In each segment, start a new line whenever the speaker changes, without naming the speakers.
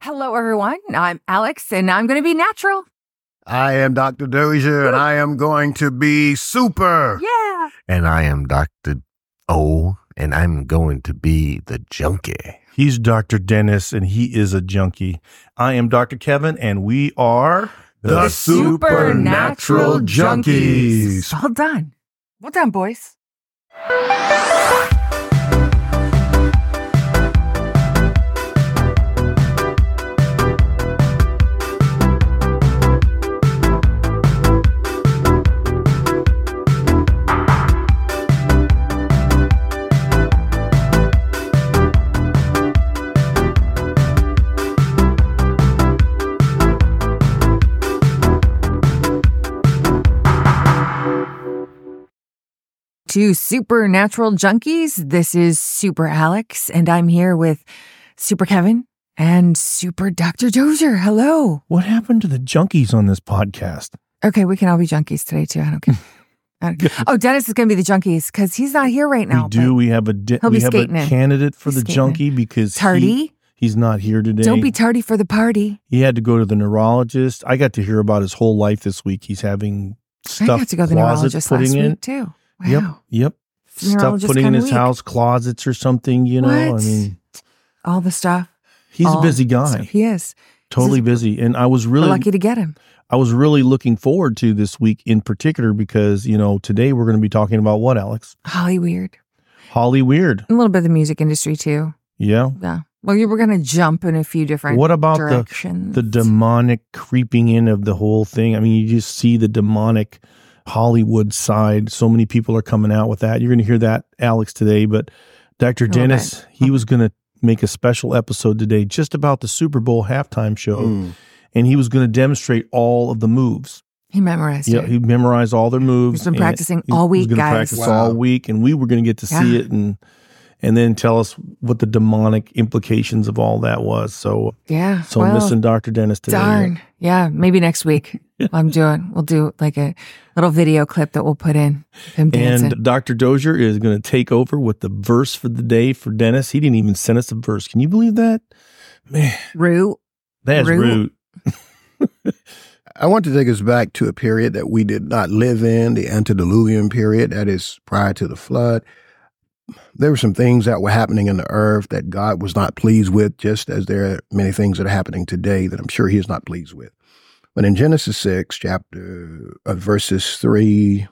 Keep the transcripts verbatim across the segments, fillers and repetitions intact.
Hello, everyone. I'm Alex, and I'm going to be natural.
I am Doctor Dozier, and I am going to be super.
Yeah.
And I am Doctor O, and I'm going to be the junkie.
He's Doctor Dennis, and he is a junkie. I am Doctor Kevin, and we are
the, the Supernatural Junkies.
Junkies. Well done. Well done, boys. To Supernatural Junkies, this is Super Alex, and I'm here with Super Kevin and Super Doctor Dozier. Hello.
What happened to the junkies on this podcast?
Okay, we can all be junkies today, too. I don't care. I don't care. Oh, Dennis is going to be the junkies because he's not here right now.
We do. We have a, di- we have a candidate for
he's
the junkie
in.
because
tardy.
He, he's not here today.
Don't be tardy for the party.
He had to go to the neurologist. I got to hear about his whole life this week. He's having stuff
I got to go to the neurologist
putting
last
in.
week, too. Wow.
Yep, yep. Stuff putting in his weak. house, closets or something, you know.
What?
I mean,
all the stuff.
He's
all
a busy guy.
He is.
Totally
He's
busy. And I was really
lucky to get him.
I was really looking forward to this week in particular because, you know, today we're going to be talking about what, Alex?
Holly Weird.
Holly Weird.
A little bit of the music industry, too.
Yeah.
Yeah. Well, you were going to jump in a few different
What about
directions.
the, the demonic creeping in of the whole thing? I mean, you just see the demonic Hollywood side. So many people are coming out with that. You're going to hear that, Alex, today. But Doctor Dennis, he was going to make a special episode today just about the Super Bowl halftime show. Mm. And he was going to demonstrate all of the moves.
He memorized
yeah,
it.
he memorized all their moves.
He's been practicing
he,
all week,
he was
guys.
practice
wow.
all week. And we were going to get to yeah. see it and and then tell us what the demonic implications of all that was. So,
yeah.
So
well,
missing Doctor Dennis today.
Darn. Yeah, maybe next week. I'm doing. We'll do like a little video clip that we'll put in of him dancing.
And Doctor Dozier is going to take over with the verse for the day for Dennis. He didn't even send us a verse. Can you believe that? Man.
Rude.
That's rude.
I want to take us back to a period that we did not live in, the antediluvian period, that is prior to the flood. There were some things that were happening in the earth that God was not pleased with, just as there are many things that are happening today that I'm sure he is not pleased with. But in Genesis six, chapter uh, verses three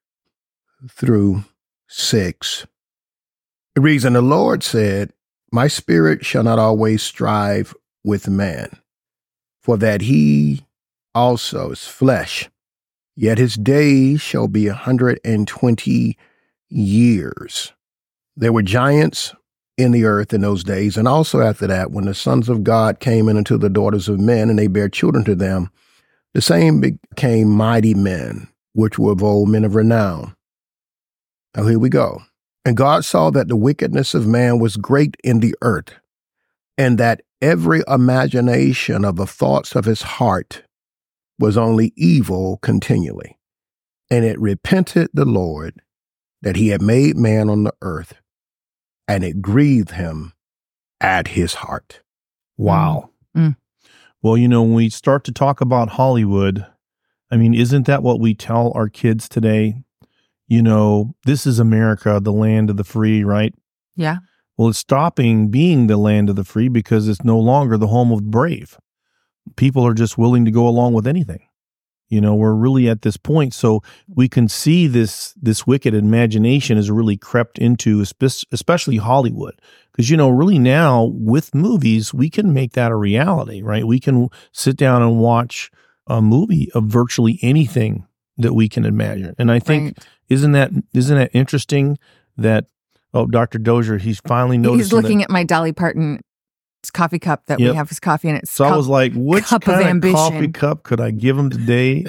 through six, it reads, "And the Lord said, My spirit shall not always strive with man, for that he also is flesh, yet his days shall be a hundred and twenty years. There were giants in the earth in those days, and also after that, when the sons of God came in unto the daughters of men, and they bare children to them, the same became mighty men, which were of old, men of renown." Now here we go. "And God saw that the wickedness of man was great in the earth, and that every imagination of the thoughts of his heart was only evil continually. And it repented the Lord that he had made man on the earth, and it grieved him at his heart."
Wow.
Mm.
Well, you know, when we start to talk about Hollywood, I mean, isn't that what we tell our kids today? You know, this is America, the land of the free, right?
Yeah.
Well, it's stopping being the land of the free because it's no longer the home of the brave. People are just willing to go along with anything. You know, we're really at this point. So we can see this this wicked imagination has really crept into, especially Hollywood. Because, you know, really now with movies, we can make that a reality, right? We can sit down and watch a movie of virtually anything that we can imagine. And I think, right. isn't that isn't that interesting that, oh, Doctor Dozier, he's finally noticed.
He's looking
that,
at my Dolly Parton coffee cup that
yep.
we have his coffee in it.
So I was like, which
cup
kind
of,
of
ambition.
coffee cup could I give him today?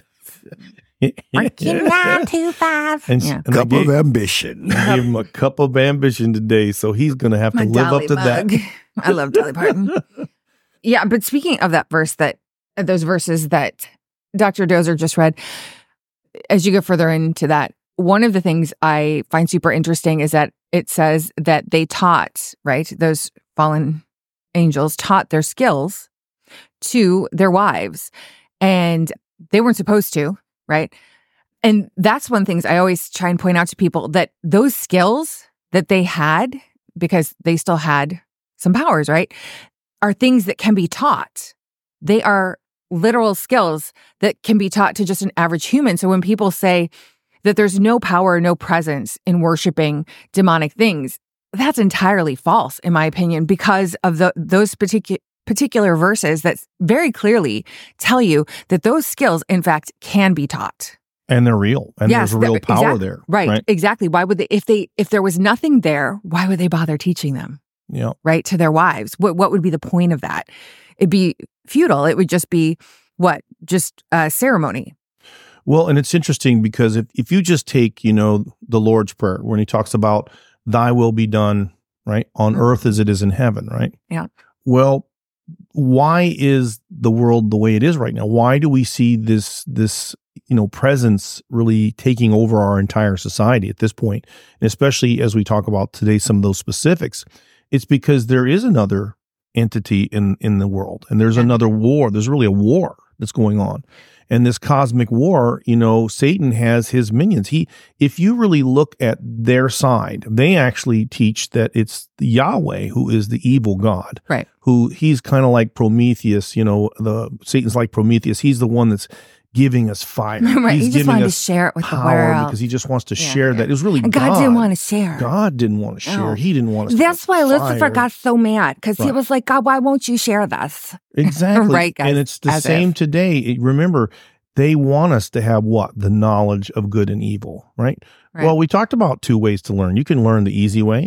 nine two five
And,
yeah.
and
Cup
gave,
of ambition.
I gave him a cup of ambition today, so he's going to have
my
to live
Dolly
up to
mug.
that.
I love Dolly Parton. Yeah, but speaking of that verse, that those verses that Doctor Dozier just read, as you go further into that, one of the things I find super interesting is that it says that they taught, right, those fallen angels taught their skills to their wives. And they weren't supposed to, right? And that's one of the things I always try and point out to people, that those skills that they had, because they still had some powers, right, are things that can be taught. They are literal skills that can be taught to just an average human. So when people say that there's no power, no presence in worshiping demonic things, that's entirely false, in my opinion, because of the, those particular particular verses that very clearly tell you that those skills, in fact, can be taught.
And they're real. And
yes,
there's real power
exact,
there.
Right,
right,
exactly. Why would they, if they, if there was nothing there, why would they bother teaching them?
Yeah.
Right, to their wives? What what would be the point of that? It'd be futile. It would just be what? Just a ceremony.
Well, and it's interesting because if, if you just take, you know, the Lord's Prayer, when he talks about thy will be done, right, on mm-hmm. earth as it is in heaven, right?
Yeah.
Well, why is the world the way it is right now? Why do we see this, this, you know, presence really taking over our entire society at this point? And especially as we talk about today, some of those specifics, it's because there is another entity in, in the world, and there's another war. There's really a war that's going on. And this cosmic war, you know, Satan has his minions. He, if you really look at their side, they actually teach that it's Yahweh who is the evil God.
Right.
Who he's kind of like Prometheus, you know, the Satan's like Prometheus. He's the one that's giving us fire.
Right.
He's
he just
giving
wanted
us
to share it with
power
the world
because he just wants to
yeah,
share
yeah.
that. It was really
and
God.
God didn't want to share.
God didn't want to share.
No.
He didn't want to.
That's why Lucifer
fire.
got so mad, because right. he was like, God, why won't you share this?
Exactly.
Right, guys.
And it's the
As
same
if.
today. Remember, they want us to have what? The knowledge of good and evil, right? right? Well, we talked about two ways to learn. You can learn the easy way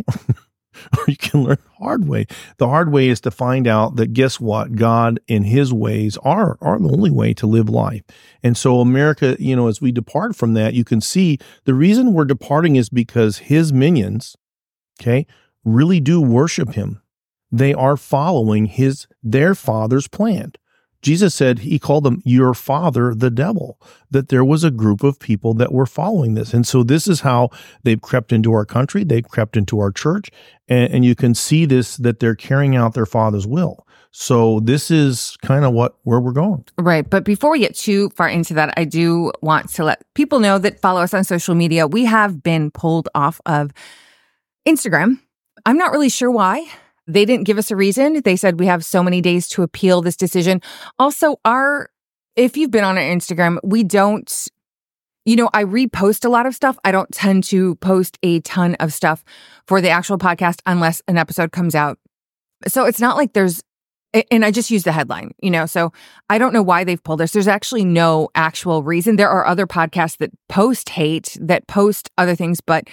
or you can learn the hard way. The hard way is to find out that, guess what? God and his ways are, are the only way to live life. And so America, you know, as we depart from that, you can see the reason we're departing is because his minions, okay, really do worship him. They are following his, their father's plan. Jesus said, he called them your father, the devil, that there was a group of people that were following this. And so this is how they've crept into our country. They've crept into our church. And, and you can see this, that they're carrying out their father's will. So this is kind of what, where we're going.
Right. But before we get too far into that, I do want to let people know that follow us on social media. We have been pulled off of Instagram. I'm not really sure why. They didn't give us a reason. They said we have so many days to appeal this decision. Also, our, if you've been on our Instagram, we don't, you know, I repost a lot of stuff. I don't tend to post a ton of stuff for the actual podcast unless an episode comes out. So it's not like there's, and I just use the headline, you know, so I don't know why they've pulled us. There's actually no actual reason. There are other podcasts that post hate, that post other things, but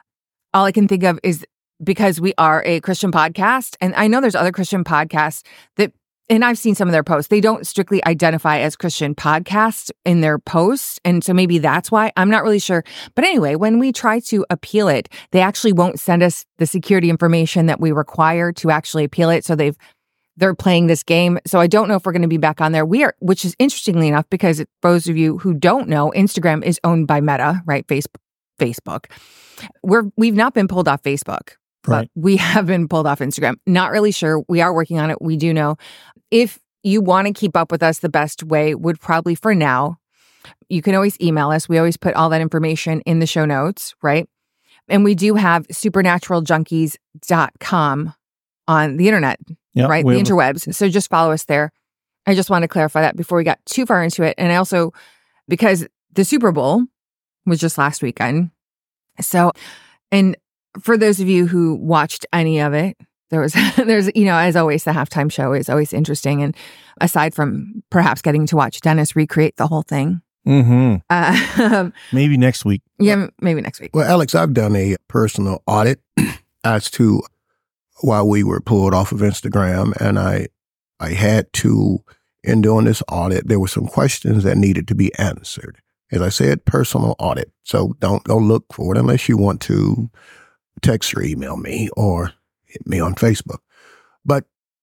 all I can think of is because we are a Christian podcast. And I know there's other Christian podcasts that, and I've seen some of their posts, they don't strictly identify as Christian podcasts in their posts. And so maybe that's why. I'm not really sure. But anyway, when we try to appeal it, they actually won't send us the security information that we require to actually appeal it. So they've, they're playing this game. So I don't know if we're going to be back on there. We are, which is interestingly enough, because for those of you who don't know, Instagram is owned by Meta, right? Facebook. Facebook. We're, we've not been pulled off Facebook.
Right.
But we have been pulled off Instagram. Not really sure. We are working on it. We do know. If you want to keep up with us, the best way would probably, for now, you can always email us. We always put all that information in the show notes, right? And we do have supernatural junkies dot com on the internet,
yep,
right? The
have
interwebs. So just follow us there. I just want to clarify that before we got too far into it. And I also, because the Super Bowl was just last weekend. So, and for those of you who watched any of it, there was, there's, you know, as always, the halftime show is always interesting. And aside from perhaps getting to watch Dennis recreate the whole thing.
Mm-hmm.
Uh,
maybe next week.
Yeah, maybe next week.
Well, Alex, I've done a personal audit as to why we were pulled off of Instagram. And I, I had to, in doing this audit, there were some questions that needed to be answered. As I said, personal audit. So don't go look for it unless you want to text or email me or hit me on Facebook. But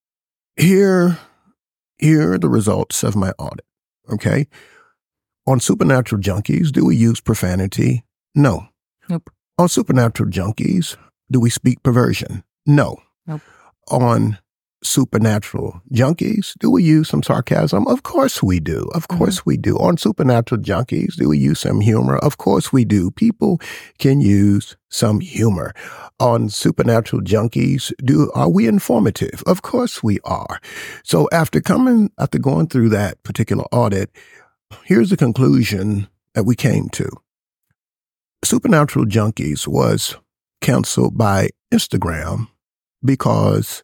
here, here are the results of my audit. Okay. On Supernatural Junkies, do we use profanity? No.
Nope.
On Supernatural Junkies, do we speak perversion? No.
Nope.
On Supernatural Junkies, do we use some sarcasm? Of course we do. Of course mm-hmm. we do. On Supernatural Junkies, do we use some humor? Of course we do. People can use some humor. On Supernatural Junkies, do are we informative? Of course we are. So after coming, after going through that particular audit, here's the conclusion that we came to. Supernatural Junkies was canceled by Instagram because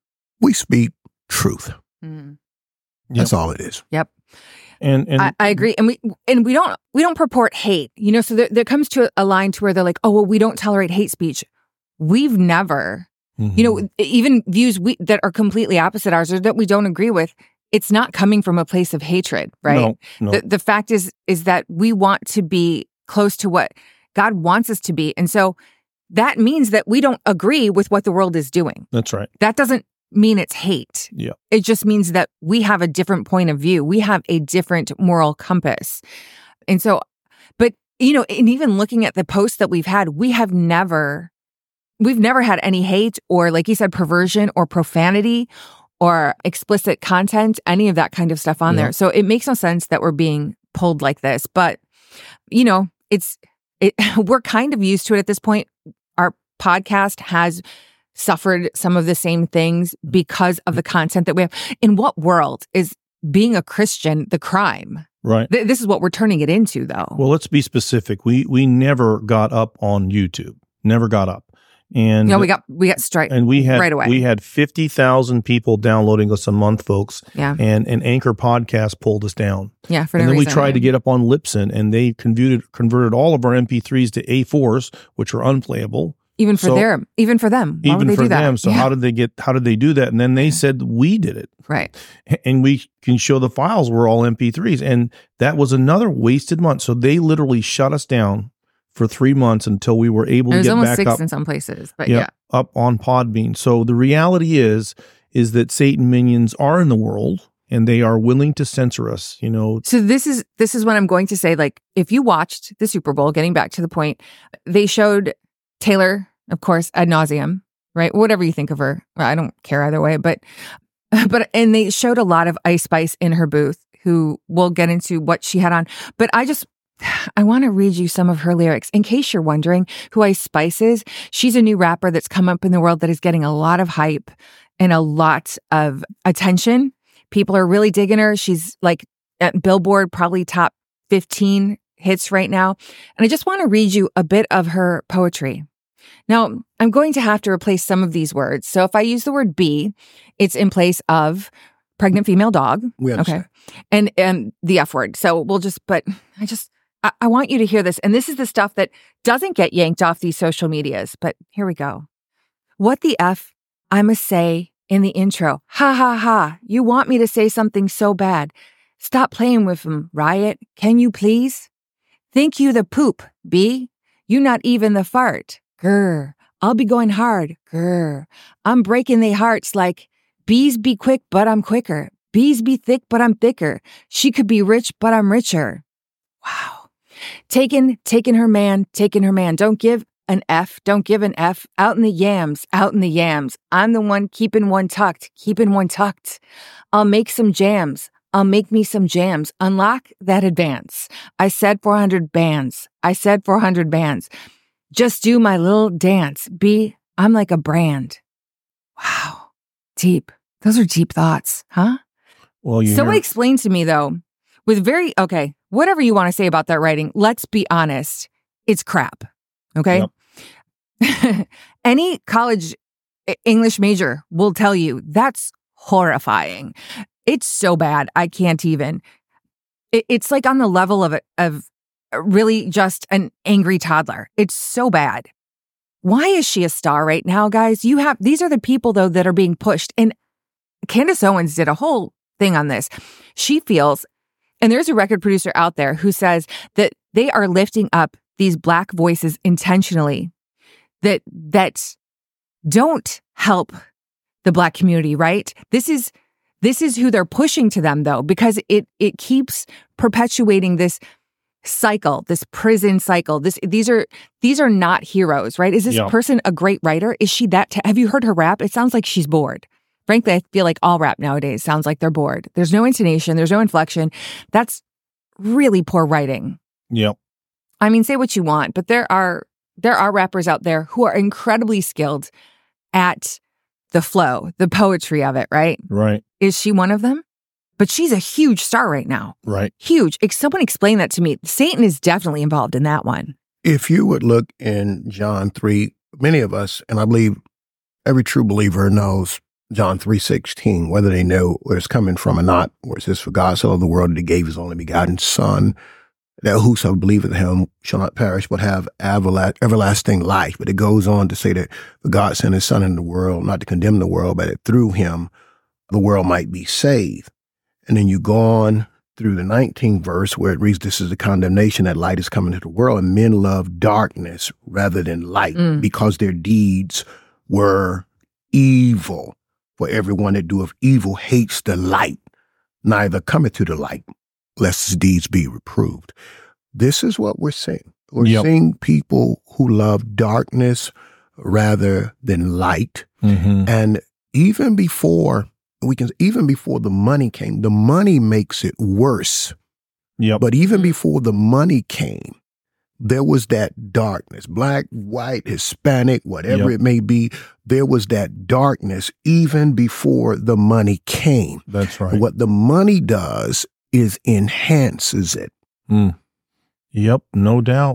we speak truth. Mm. That's yep. all it is.
Yep.
And, and
I, I agree. And we and we don't we don't purport hate. You know, so there, there comes to a line to where they're like, oh, well, we don't tolerate hate speech. We've never, mm-hmm. you know, even views we, that are completely opposite ours or that we don't agree with, it's not coming from a place of hatred, right?
No, no.
The, the fact is, is that we want to be close to what God wants us to be. And so that means that we don't agree with what the world is doing.
That's right.
That doesn't mean it's hate.
Yeah.
It just means that we have a different point of view. We have a different moral compass. And so, but, you know, and even looking at the posts that we've had, we have never, we've never had any hate or, like you said, perversion or profanity or explicit content, any of that kind of stuff on yeah. there. So it makes no sense that we're being pulled like this. But, you know, it's, it, we're kind of used to it at this point. Our podcast has suffered some of the same things because of the content that we have. In what world is being a Christian the crime?
Right.
Th- this is what we're turning it into, though.
Well, let's be specific. We we never got up on YouTube. Never got up. And
no, we got we got straight
and we had
right away.
We had fifty thousand people downloading us a month, folks.
Yeah.
And an Anchor podcast pulled us down.
Yeah. For
and
no
then
reason,
we tried
right?
to get up on Libsyn, and they converted converted all of our M P threes to A fours, which are unplayable.
Even for
so,
their, even for them. Why
even
would they
for
do that?
them. So
yeah.
how did they get? How did they do that? And then they said we did it.
Right.
And we can show the files were all M P threes, and that was another wasted month. So they literally shut us down for three months until we were able
it
to
was
get
almost
back
six
up
in some places, but
yep,
yeah,
up on Podbean. So the reality is, is that Satan minions are in the world. And they are willing to censor us, you know.
So this is this is what I'm going to say. Like, if you watched the Super Bowl, getting back to the point, they showed Taylor, of course, ad nauseum, right? Whatever you think of her, I don't care either way. But but and they showed a lot of Ice Spice in her booth, who we'll get into what she had on. But I just I want to read you some of her lyrics in case you're wondering who Ice Spice is. She's a new rapper that's come up in the world that is getting a lot of hype and a lot of attention. People are really digging her. She's like at Billboard, probably top fifteen hits right now. And I just want to read you a bit of her poetry. Now, I'm going to have to replace some of these words. So if I use the word be, it's in place of pregnant female dog.
We understand.
Okay. And, and the F word. So we'll just, but I just, I, I want you to hear this. And this is the stuff that doesn't get yanked off these social medias. But here we go. What the F I must say in the intro. Ha ha ha. You want me to say something so bad. Stop playing with him, Riot. Can you please? Think you the poop, B? You not even the fart. Grr. I'll be going hard. Grr. I'm breaking they hearts like bees be quick, but I'm quicker. Bees be thick, but I'm thicker. She could be rich, but I'm richer. Wow. Taking, taking her man, taking her man. Don't give an F, don't give an F. Out in the yams, out in the yams. I'm the one keeping one tucked, keeping one tucked. I'll make some jams. I'll make me some jams. Unlock that advance. I said four hundred bands. I said four hundred bands. Just do my little dance. B, I'm like a brand. Wow. Deep. Those are deep thoughts, huh?
Well, you
Someone
hear-
explained to me, though, with very, okay, whatever you want to say about that writing, let's be honest. It's crap. Okay? Yep. Any college English major will tell you that's horrifying. It's so bad. I can't even. It, it's like on the level of of really just an angry toddler. It's so bad. Why is she a star right now, guys? You have these are the people though that are being pushed. And Candace Owens did a whole thing on this. She feels, and there's a record producer out there who says that they are lifting up these Black voices intentionally that that don't help the Black community, right? This is this is who they're pushing to them, though, because it it keeps perpetuating this cycle, this prison cycle. This these are these are not heroes, right? Is this
yeah.
person a great writer? Is she that? T- have you heard her rap? It sounds like she's bored, Frankly, I feel like all rap nowadays sounds like they're bored. There's no intonation. There's no inflection. That's really poor writing.
Yep.
I mean, say what you want, but there are there are rappers out there who are incredibly skilled at the flow, the poetry of it, right?
Right.
Is she one of them? But she's a huge star right now.
Right.
Huge. Ex- Someone explain that to me. Satan is definitely involved in that one.
If you would look in John three, many of us, and I believe every true believer knows John three sixteen, whether they know where it's coming from or not, where it says, for God so loved the world that he gave his only begotten Son, that whosoever believeth in him shall not perish, but have everla- everlasting life. But it goes on to say that God sent his Son into the world, not to condemn the world, but that through him the world might be saved. And then you go on through the nineteenth verse where it reads, this is the condemnation that light is coming to the world, and men love darkness rather than light
Mm.
because their deeds were evil. For everyone that doeth evil hates the light, neither cometh to the light, lest his deeds be reproved. This is what we're seeing. We're
Yep.
seeing people who love darkness rather than light.
Mm-hmm.
And even before we can, even before the money came, the money makes it worse.
Yep.
But even before the money came, there was that darkness, black, white, Hispanic, whatever
Yep.
it may be. There was that darkness even before the money came.
That's right.
And what the money does is enhances it.
Mm. Yep. No doubt.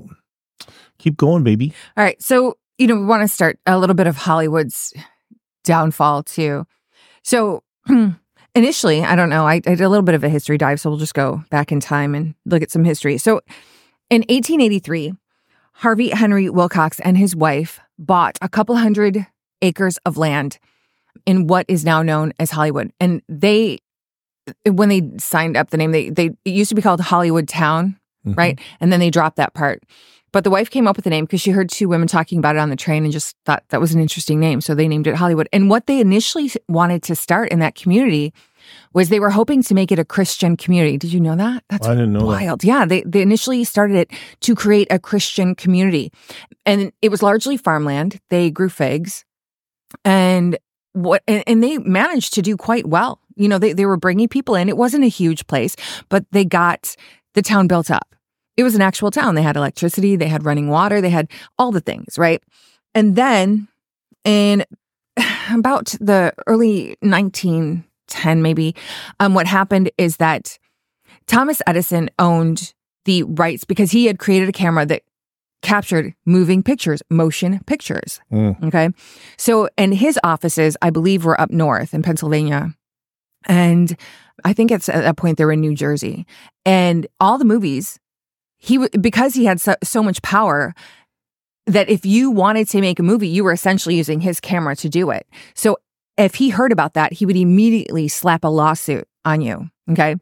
Keep going, baby.
All right. So, you know, we want to start a little bit of Hollywood's downfall too. So initially, I don't know, I, I did a little bit of a history dive, so we'll just go back in time and look at some history. So in eighteen eighty-three, Harvey Henry Wilcox and his wife bought a couple hundred acres of land in what is now known as Hollywood. And they, when they signed up the name, they, they it used to be called Hollywood Town,
Mhm.
right? And then they dropped that part. But the wife came up with the name because she heard two women talking about it on the train and just thought that was an interesting name. So they named it Hollywood. And what they initially wanted to start in that community was they were hoping to make it a Christian community. Did you know that? That's
I didn't know that.
wild. Yeah, they, they initially started it to create a Christian community. And it was largely farmland. They grew figs. And what and, and they managed to do quite well. You know, they, they were bringing people in. It wasn't a huge place, but they got the town built up. It was an actual town. They had electricity, they had running water, they had all the things, right? And then in about the early nineteen ten, maybe, um, what happened is that Thomas Edison owned the rights because he had created a camera that captured moving pictures, motion pictures.
Mm.
Okay. So, and his offices, I believe, were up north in Pennsylvania. And I think it's at that point they were in New Jersey. And all the movies, he w- because he had so, so much power that if you wanted to make a movie, you were essentially using his camera to do it. So if he heard about that, he would immediately slap a lawsuit on you. Okay.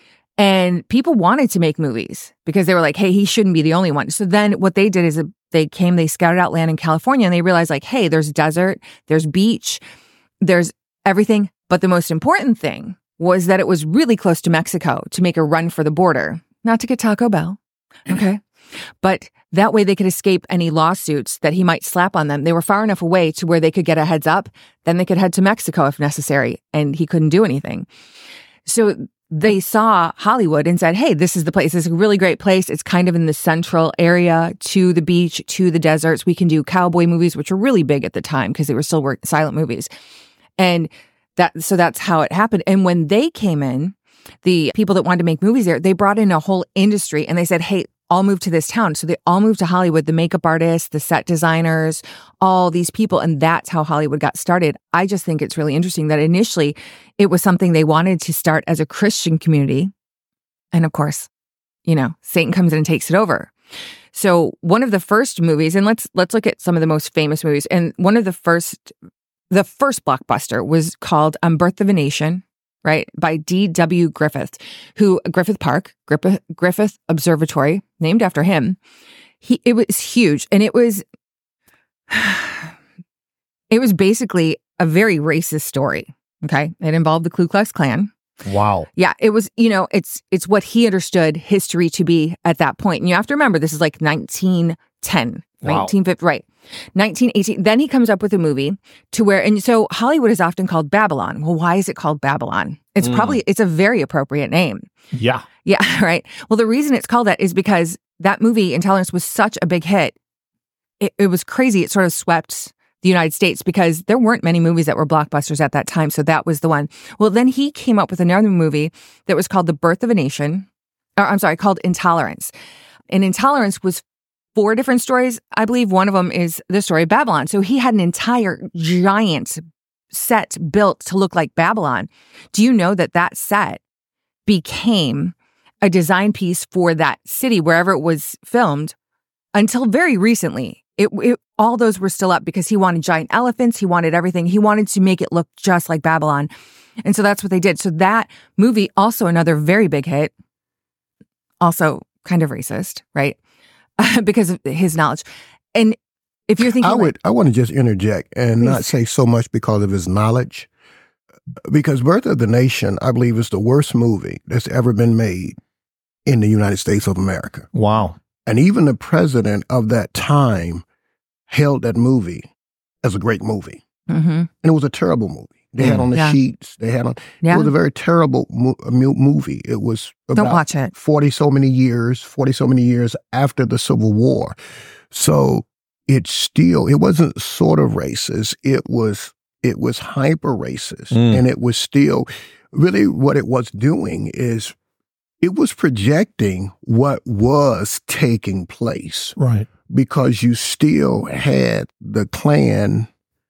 And people wanted to make movies because they were like, hey, he shouldn't be the only one. So then what they did is they came, they scouted out land in California and they realized like, hey, there's desert, there's beach, there's everything. But the most important thing was that it was really close to Mexico to make a run for the border, not to get Taco Bell. Okay. But that way they could escape any lawsuits that he might slap on them. They were far enough away to where they could get a heads up. Then they could head to Mexico if necessary. And he couldn't do anything. So they saw Hollywood and said, hey, this is the place. It's a really great place. It's kind of in the central area to the beach, to the deserts. We can do cowboy movies, which were really big at the time because they were still work- silent movies. And that, so that's how it happened. And when they came in, the people that wanted to make movies there, they brought in a whole industry and they said, hey, all move to this town. So they all moved to Hollywood, the makeup artists, the set designers, all these people. And that's how Hollywood got started. I just think it's really interesting that initially it was something they wanted to start as a Christian community. And of course, you know, Satan comes in and takes it over. So one of the first movies, and let's let's look at some of the most famous movies. And one of the first, the first blockbuster was called um, Birth of a Nation. Right, by D W Griffith, who Griffith Park, Griffith, Griffith Observatory, named after him. He it was huge, and it was it was basically a very racist story. Okay, it involved the Ku Klux Klan.
Wow.
Yeah, it was. You know, it's it's what he understood history to be at that point. And you have to remember, this is like nineteen ten,
Wow.
nineteen fifty, right. nineteen eighteen. Then he comes up with a movie to where, and so Hollywood is often called Babylon. Well, why is it called Babylon? It's
Mm.
probably, it's a very appropriate name.
Yeah.
Yeah, right. Well, the reason it's called that is because that movie, Intolerance, was such a big hit. It, it was crazy. It sort of swept the United States because there weren't many movies that were blockbusters at that time. So that was the one. Well, then he came up with another movie that was called The Birth of a Nation. Or, I'm sorry, called Intolerance. And Intolerance was four different stories. I believe one of them is the story of Babylon. So he had an entire giant set built to look like Babylon. Do you know that that set became a design piece for that city, wherever it was filmed, until very recently? It, it all those were still up because he wanted giant elephants. He wanted everything. He wanted to make it look just like Babylon. And so that's what they did. So that movie, also another very big hit, also kind of racist, right? Because of his knowledge. And if you're thinking,
I
like,
would, I want to just interject and
Please.
not say so much because of his knowledge, because Birth of the Nation, I believe, is the worst movie that's ever been made in the United States of America.
Wow.
And even the president of that time held that movie as a great movie.
mm-hmm,
And it was a terrible movie. They had on the
Yeah.
sheets. They had on.
yeah,
It was a very terrible mo- mu- movie. It was
don't
about
watch it.
forty so many years, forty so many years after the Civil War. So it's still, it wasn't sort of racist. It was, it was hyper racist.
Mm.
And it was still, really what it was doing is it was projecting what was taking place,
Right.
because you still had the Klan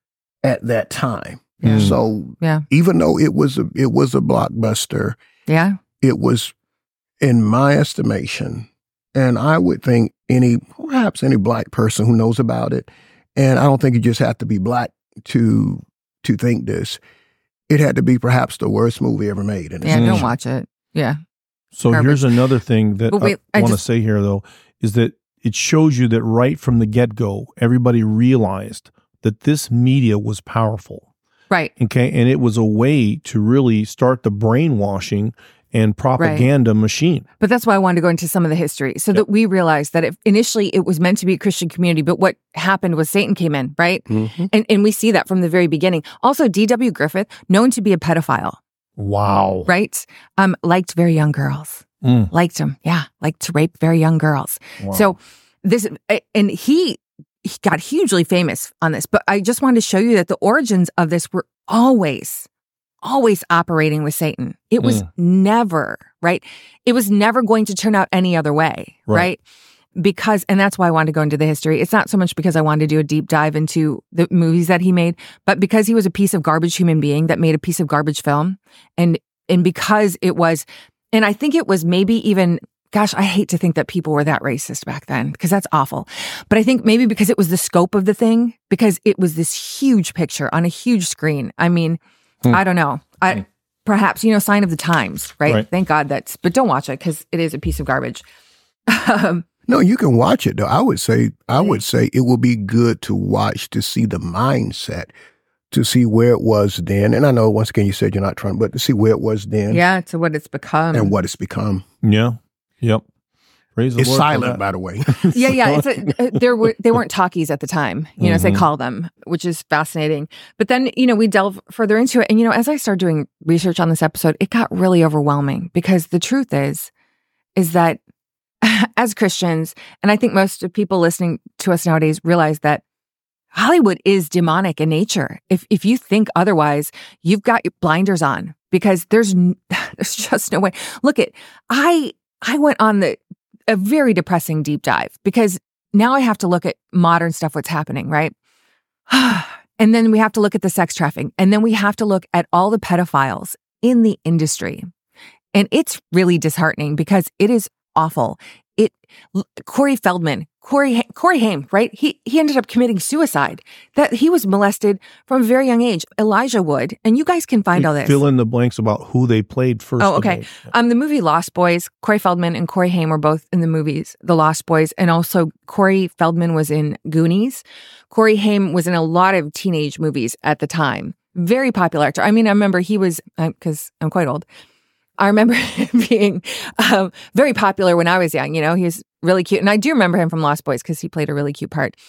at that time.
Yeah.
Mm.
So
Yeah.
even though it was a, it was a blockbuster,
Yeah.
it was, in my estimation, and I would think any, perhaps any black person who knows about it, and I don't think you just have to be black to to think this, it had to be perhaps the worst movie ever made. In its
Yeah.
Mm.
Don't
history.
watch it. Yeah.
So
Garbage.
here's another thing that
But wait,
I,
I
want to
just-
say here, though, is that it shows you that right from the get-go, everybody realized that this media was powerful.
Right.
Okay. And it was a way to really start the brainwashing and propaganda machine.
But that's why I wanted to go into some of the history so
Yep.
that we realized that if initially it was meant to be a Christian community, but what happened was Satan came in, right?
Mhm.
And and we see that from the very beginning. Also, D W Griffith, known to be a pedophile,
Wow.
right? Um, liked very young girls.
Mm.
Liked them. Yeah. Liked to rape very young girls.
Wow.
So this, and he, he got hugely famous on this, but I just wanted to show you that the origins of this were always, always operating with Satan. It was
Mm.
never, right? It was never going to turn out any other way,
Right.
right? Because, and that's why I wanted to go into the history. It's not so much because I wanted to do a deep dive into the movies that he made, but because he was a piece of garbage human being that made a piece of garbage film. And, and because it was, and I think it was maybe even, gosh, I hate to think that people were that racist back then because that's awful. But I think maybe because it was the scope of the thing, because it was this huge picture on a huge screen. I mean,
Hmm.
I don't know. I
Hmm.
perhaps, you know, sign of the times, right?
Right.
Thank God that's, but don't watch it because it is a piece of garbage. um,
No, you can watch it though. I would say, I would say it would be good to watch to see the mindset, to see where it was then. And I know once again you said you're not trying, but to see where it was then
yeah, to what it's become.
and what it's become.
Yeah. Yep. Praise the
It's
Lord for
silent,
that.
by the way.
yeah, yeah. It's a, uh, there were they weren't talkies at the time, you know, as they
Mhm.
call them, which is fascinating. But then, you know, we delve further into it, and you know, as I started doing research on this episode, it got really overwhelming because the truth is, is that as Christians, and I think most of people listening to us nowadays realize that Hollywood is demonic in nature. If if you think otherwise, you've got your blinders on because there's n- there's just no way. Look at I I went on the a very depressing deep dive because now I have to look at modern stuff, what's happening, right? And then we have to look at the sex trafficking, and then we have to look at all the pedophiles in the industry, and it's really disheartening because it is awful. It Corey Feldman, Corey Corey Haim, right? He he ended up committing suicide. That he was molested from a very young age. Elijah Wood, and you guys can find all this.
Fill in the blanks about who they played first.
Oh,
of
okay.
all.
Um, the movie Lost Boys. Corey Feldman and Corey Haim were both in the movies The Lost Boys, and also Corey Feldman was in Goonies. Corey Haim was in a lot of teenage movies at the time. Very popular actor. I mean, I remember he was because I'm quite old. I remember him being um, very popular when I was young. You know, he was really cute. And I do remember him from Lost Boys because he played a really cute part.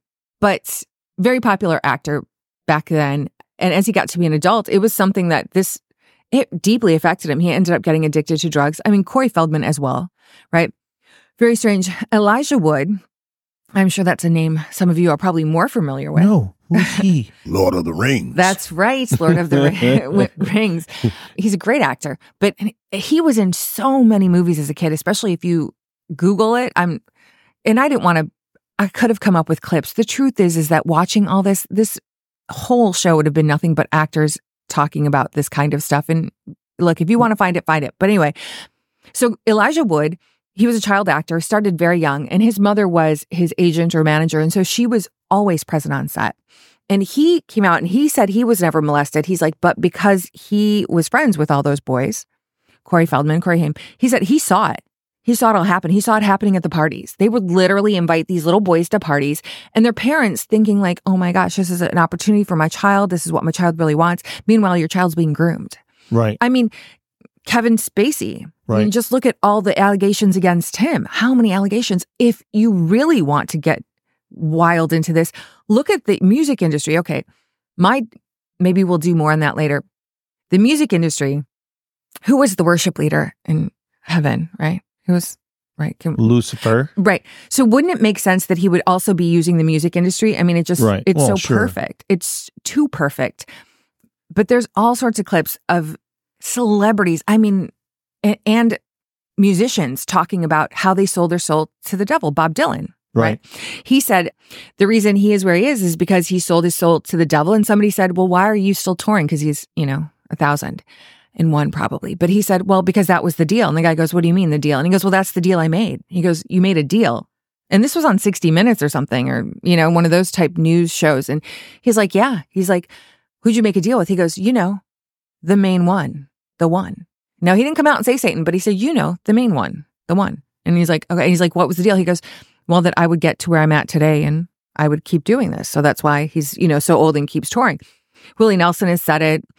But very popular actor back then. And as he got to be an adult, it was something that this it deeply affected him. He ended up getting addicted to drugs. I mean, Corey Feldman as well, right? Very strange. Elijah Wood, I'm sure that's a name some of you are probably more familiar with.
No, who's he?
Lord of the Rings.
That's right, Lord of the Rings. He's a great actor, but he was in so many movies as a kid, especially if you Google it. I'm, and I didn't want to, I could have come up with clips. The truth is, is that watching all this, this whole show would have been nothing but actors talking about this kind of stuff. And look, if you want to find it, find it. But anyway, so Elijah Wood, he was a child actor, started very young, and his mother was his agent or manager. And so she was always present on set. And he came out and he said he was never molested. He's like, but because he was friends with all those boys, Corey Feldman, Corey Haim, he said he saw it. He saw it all happen. He saw it happening at the parties. They would literally invite these little boys to parties and their parents thinking like, oh my gosh, this is an opportunity for my child. This is what my child really wants. Meanwhile, your child's being groomed.
Right.
I mean, Kevin Spacey.
Right.
I mean, just look at all the allegations against him. How many allegations? If you really want to get wild into this, look at the music industry. Okay, my maybe we'll do more on that later. The music industry, who was the worship leader in heaven, right? Who was, right? Can,
Lucifer.
Right. So wouldn't it make sense that he would also be using the music industry? I mean, it just,
Right.
it's
Well,
so
sure.
perfect. It's too perfect. But there's all sorts of clips of celebrities, I mean, a- and musicians talking about how they sold their soul to the devil. Bob Dylan.
Right.
He said the reason he is where he is is because he sold his soul to the devil. And somebody said, well, why are you still touring? Because he's, you know, a thousand and one probably. But he said, well, because that was the deal. And the guy goes, what do you mean the deal? And he goes, well, that's the deal I made. He goes, you made a deal. And this was on sixty minutes or something, or, you know, one of those type news shows. And he's like, yeah. He's like, who'd you make a deal with? He goes, you know, the main one, the one. Now, he didn't come out and say Satan, but he said, you know, the main one, the one. And he's like, okay. And he's like, what was the deal? He goes, well, that I would get to where I'm at today and I would keep doing this. So that's why he's, you know, so old and keeps touring. Willie Nelson has said it.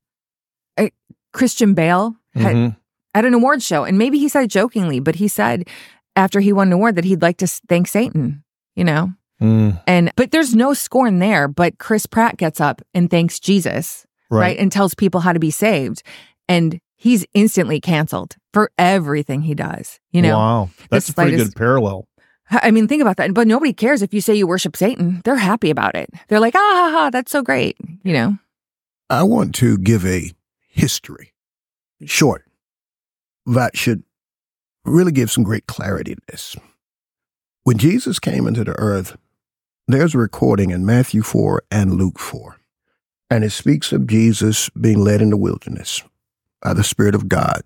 Uh, Christian Bale had,
Mhm.
at an award show, and maybe he said it jokingly, but he said after he won an award that he'd like to s- thank Satan, you know?
Mm,
And, but there's no scorn there, but Chris Pratt gets up and thanks Jesus, right?
right.
And tells people how to be saved. And he's instantly canceled for everything he does, you know?
Wow. That's a pretty
slightest-
good parallel.
I mean, think about that. But nobody cares if you say you worship Satan. They're happy about it. They're like, ah, ha, ha, that's so great, you know?
I want to give a history, short, that should really give some great clarity to this. When Jesus came into the earth, there's a recording in Matthew four and Luke four, and it speaks of Jesus being led in the wilderness by the Spirit of God,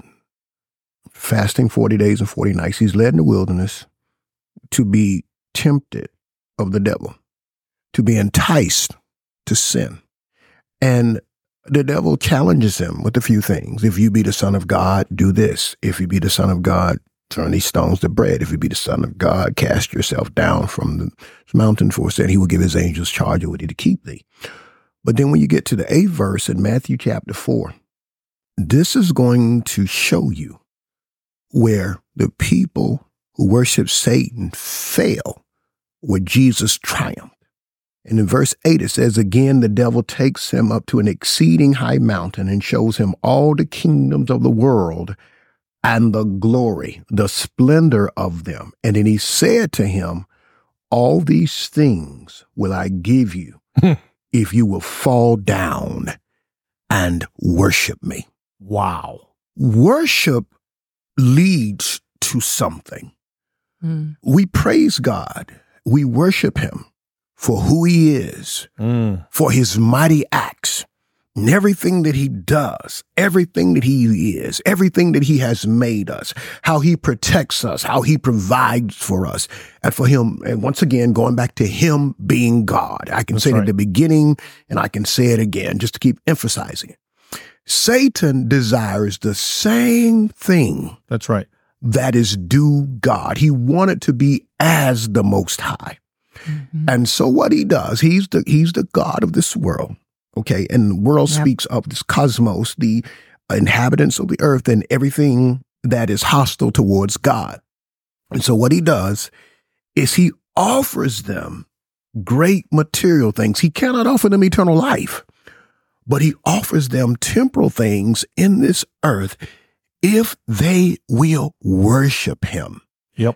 fasting forty days and forty nights. He's led in the wilderness to be tempted of the devil, to be enticed to sin. And the devil challenges him with a few things. If you be the Son of God, do this. If you be the Son of God, turn these stones to bread. If you be the Son of God, cast yourself down from the mountain, for said he will give his angels charge over thee to keep thee. But then when you get to the eighth verse in Matthew chapter four, this is going to show you where the people who worship Satan fail, where Jesus triumphed. And in verse eight, it says, again, the devil takes him up to an exceeding high mountain and shows him all the kingdoms of the world and the glory, the splendor of them. And then he said to him, all these things will I give you if you will fall down and worship me.
Wow.
Worship leads to something.
Mm.
We praise God. We worship him for who he is,
Mm.
for his mighty acts, and everything that he does, everything that he is, everything that he has made us, how he protects us, how he provides for us, and for him, and once again, going back to him being God. I can
That's
say it
right.
at the beginning, and I can say it again, just to keep emphasizing it. Satan desires the same thing
That's right.
that is due God. He wanted to be as the Most High.
Mhm.
And so what he does, he's the he's the God of this world. Okay. And the world
Yep.
speaks of this cosmos, the inhabitants of the earth and everything that is hostile towards God. And so what he does is he offers them great material things. He cannot offer them eternal life, but he offers them temporal things in this earth if they will worship him.
Yep.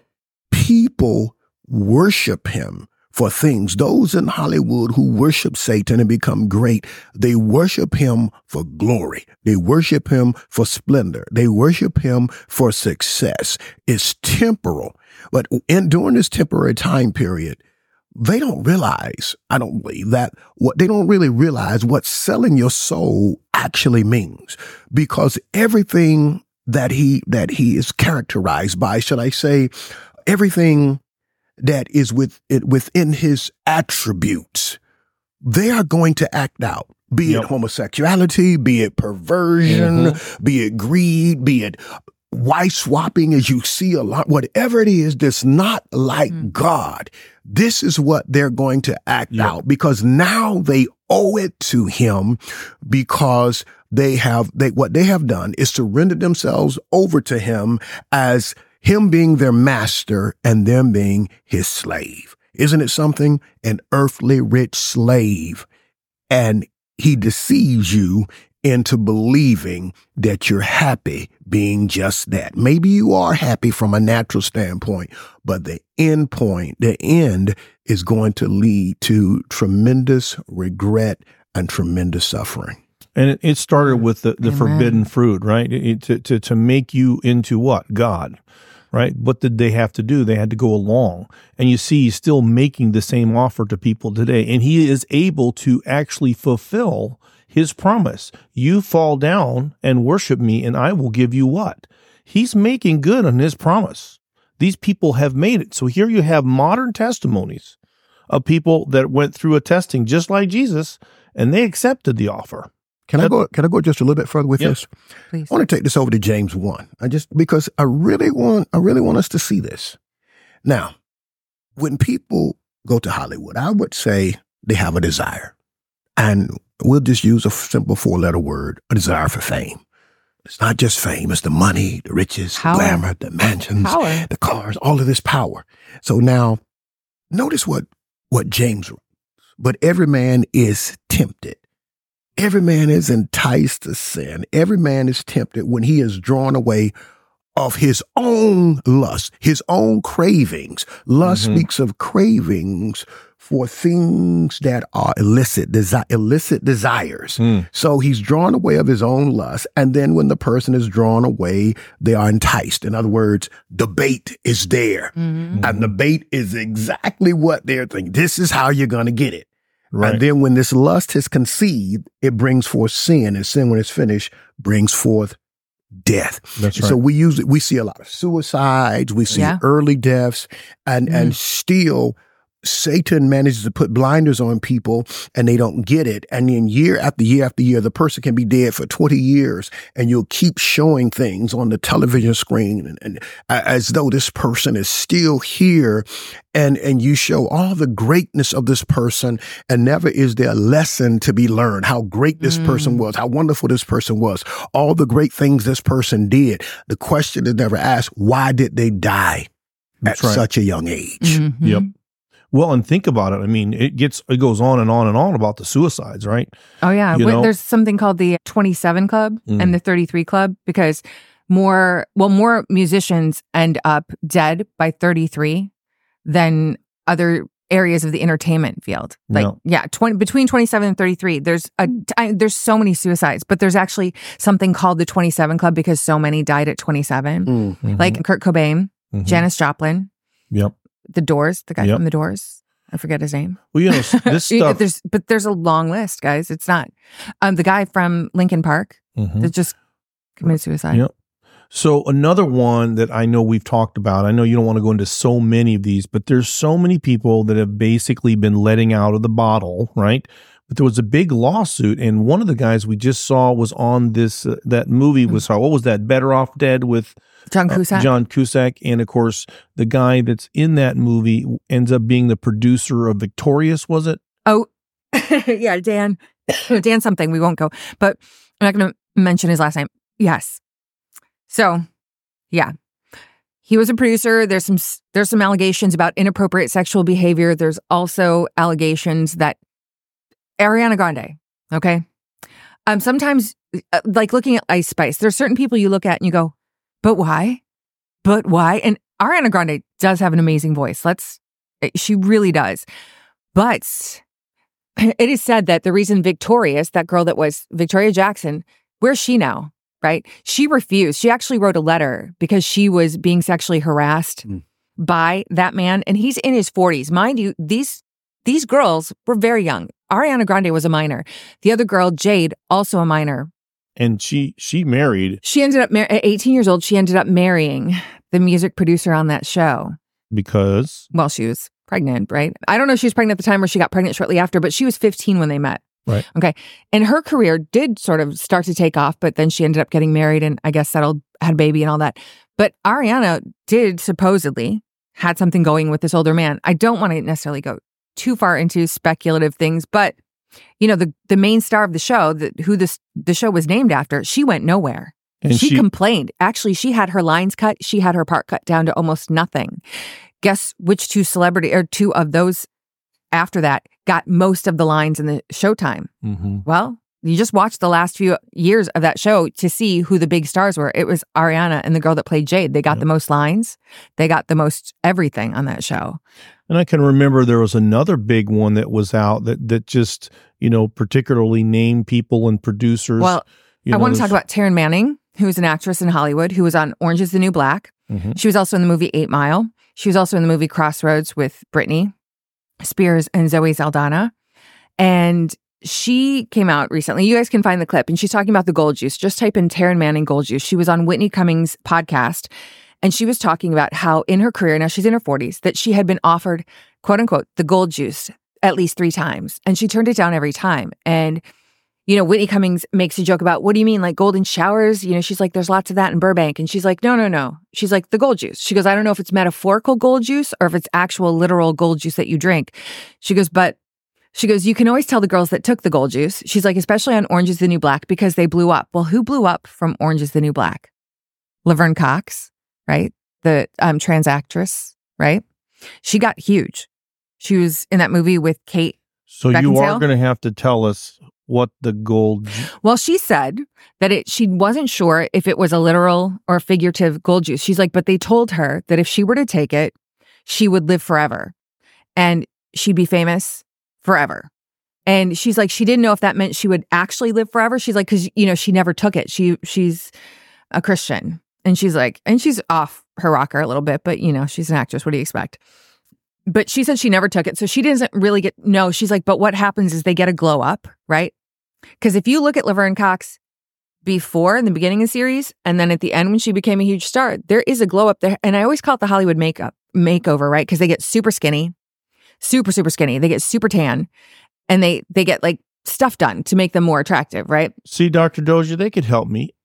People worship him for things. Those in Hollywood who worship Satan and become great, they worship him for glory. They worship him for splendor. They worship him for success. It's temporal. But in during this temporary time period, they don't realize, I don't believe that what they don't really realize what selling your soul actually means, because everything that he, that he is characterized by, should I say, everything that is with it within his attributes, they are going to act out, be
Yep.
it homosexuality, be it perversion,
Mhm.
be it greed, be it wife swapping, as you see a lot, whatever it is that's not like
Mm.
God, this is what they're going to act
Yep.
out, because now they owe it to him, because they have, they, what they have done is to render themselves over to him as him being their master and them being his slave. Isn't it something? An earthly rich slave. And he deceives you into believing that you're happy being just that. Maybe you are happy from a natural standpoint, but the end point, the end is going to lead to tremendous regret and tremendous suffering.
And it, it started with the, the
Amen.
forbidden fruit, right? It, it- to, to, to make you into what? God, right? What did they have to do? They had to go along. And you see, he's still making the same offer to people today. And he is able to actually fulfill his promise. You fall down and worship me, and I will give you what? He's making good on his promise. These people have made it. So here you have modern testimonies of people that went through a testing just like Jesus, and they accepted the offer.
Can I go, can I go just a little bit further with
Yep.
this?
Please.
I want to take this over to James one. I just, because I really want, I really want us to see this. Now, when people go to Hollywood, I would say they have a desire, and we'll just use a simple four letter word, a desire for fame. It's not just fame. It's the money, the riches,
Power.
the glamour, the mansions,
Power.
the cars, all of this power. So now notice what, what James wrote. But every man is tempted. Every man is enticed to sin. Every man is tempted when he is drawn away of his own lust, his own cravings. Lust
Mhm.
speaks of cravings for things that are illicit, desi- illicit desires.
Mm.
So he's drawn away of his own lust. And then when the person is drawn away, they are enticed. In other words, the bait is there.
Mhm.
And the bait is exactly what they're thinking. This is how you're going to get it.
Right.
And then when this lust is conceived, it brings forth sin. And sin, when it's finished, brings forth death.
That's right.
So we use we see a lot of suicides, we see
Yeah.
early deaths, and and still Satan manages to put blinders on people and they don't get it. And then year after year after year, the person can be dead for twenty years and you'll keep showing things on the television screen and, and as though this person is still here. And, and you show all the greatness of this person, and never is there a lesson to be learned, how great this
Mm.
person was, how wonderful this person was, all the great things this person did. The question is never asked, why did they die
That's
at
right.
such a young age?
Mhm.
Yep. Well, and think about it. I mean, it gets it goes on and on and on about the suicides, right?
Oh yeah,
You
Wait,
know?
there's something called the twenty-seven Club
Mm.
and the thirty-three Club, because more well more musicians end up dead by thirty-three than other areas of the entertainment field. Like
Yeah.
yeah, twenty between twenty-seven and thirty-three. There's a I, there's so many suicides, but there's actually something called the twenty-seven Club because so many died at twenty-seven.
Mm.
Mhm.
Like Kurt Cobain,
Mhm.
Janis Joplin,
Yep.
The Doors, the guy
Yep.
from The Doors. I forget his name.
Well, you know, s- this
You-
stuff.
there's but there's a long list, guys. It's not um the guy from Lincoln Park
Mhm.
that just committed suicide.
Yep. So another one that I know we've talked about, I know you don't want to go into so many of these, but there's so many people that have basically been letting out of the bottle, right? But there was a big lawsuit, and one of the guys we just saw was on this, uh, that movie was, uh, what was that, Better Off Dead with
John
uh,
Cusack.
John Cusack. And of course, the guy that's in that movie ends up being the producer of Victorious, was it?
Oh, yeah, Dan. Dan something. We won't go, but I'm not going to mention his last name. Yes. So, yeah, he was a producer. There's some there's some allegations about inappropriate sexual behavior. There's also allegations that Ariana Grande, okay? Um, sometimes, uh, like looking at Ice Spice, there's certain people you look at and you go, but why? But why? And Ariana Grande does have an amazing voice. Let's, she really does. But it is said that the reason Victorious, that girl that was Victoria Jackson, where's she now? Right? She refused. She actually wrote a letter because she was being sexually harassed mm. by that man. And he's in his forties. Mind you, these these girls were very young. Ariana Grande was a minor. The other girl, Jade, also a minor.
And she she married.
She ended up, mar- at eighteen years old, she ended up marrying the music producer on that show.
Because?
Well, she was pregnant, right? I don't know if she was pregnant at the time or she got pregnant shortly after, but she was fifteen when they met.
Right.
Okay. And her career did sort of start to take off, but then she ended up getting married and I guess settled, had a baby and all that. But Ariana did supposedly had something going with this older man. I don't want to necessarily go too far into speculative things, but you know, the the main star of the show, the, who this the show was named after, she went nowhere.
And
she,
she
complained. Actually, she had her lines cut. She had her part cut down to almost nothing. Guess which two celebrity or two of those after that got most of the lines in the Showtime?
Mm-hmm.
Well, you just watched the last few years of that show to see who the big stars were. It was Ariana and the girl that played Jade. They got
yep.
the most lines. They got the most everything on that show.
And I can remember there was another big one that was out that that just, you know, particularly named people and producers.
Well,
you know,
I want to talk about Taryn Manning, who's an actress in Hollywood, who was on Orange is the New Black.
Mm-hmm.
She was also in the movie Eight Mile. She was also in the movie Crossroads with Britney Spears and Zoe Saldana. And she came out recently. You guys can find the clip. And she's talking about the gold juice. Just type in Taryn Manning gold juice. She was on Whitney Cummings' podcast. And she was talking about how in her career, now she's in her forties, that she had been offered, quote unquote, the gold juice at least three times. And she turned it down every time. And, you know, Whitney Cummings makes a joke about, what do you mean, like golden showers? You know, she's like, there's lots of that in Burbank. And she's like, no, no, no. She's like, the gold juice. She goes, I don't know if it's metaphorical gold juice or if it's actual literal gold juice that you drink. She goes, but she goes, you can always tell the girls that took the gold juice. She's like, especially on Orange is the New Black, because they blew up. Well, who blew up from Orange is the New Black? Laverne Cox, right? The um, trans actress, right? She got huge. She was in that movie with Kate
So
Beckinsale.
You are going to have to tell us what the gold... Ju-
well, she said that it. She wasn't sure if it was a literal or figurative gold juice. She's like, but they told her that if she were to take it, she would live forever. And she'd be famous forever. And she's like, she didn't know if that meant she would actually live forever. She's like, because, you know, she never took it. She She's a Christian. And she's like, and she's off her rocker a little bit, but, you know, she's an actress. What do you expect? But she said she never took it. So she doesn't really get, no, she's like, but what happens is they get a glow up, right? Because if you look at Laverne Cox before in the beginning of the series, and then at the end when she became a huge star, there is a glow up there. And I always call it the Hollywood makeup makeover, right? Because they get super skinny, super, super skinny. They get super tan, and they they get like stuff done to make them more attractive, right?
See, Doctor Dozier, they could help me.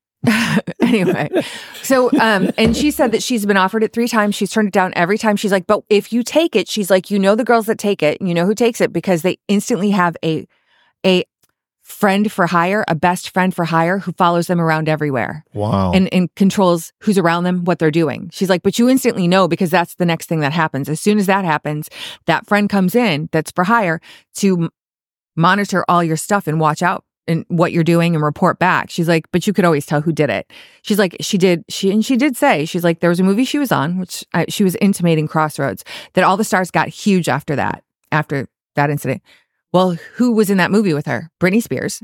Anyway, so, um, and she said that she's been offered it three times. She's turned it down every time. She's like, but if you take it, she's like, you know, the girls that take it, you know who takes it, because they instantly have a, a friend for hire, a best friend for hire who follows them around everywhere.
Wow.
And, and controls who's around them, what they're doing. She's like, but you instantly know, because that's the next thing that happens. As soon as that happens, that friend comes in that's for hire to m- monitor all your stuff and watch out and what you're doing and report back. She's like, but you could always tell who did it. She's like, she did, she, and she did say, she's like, there was a movie she was on, which I, she was intimating Crossroads, that all the stars got huge after that, after that incident. Well, who was in that movie with her? Britney Spears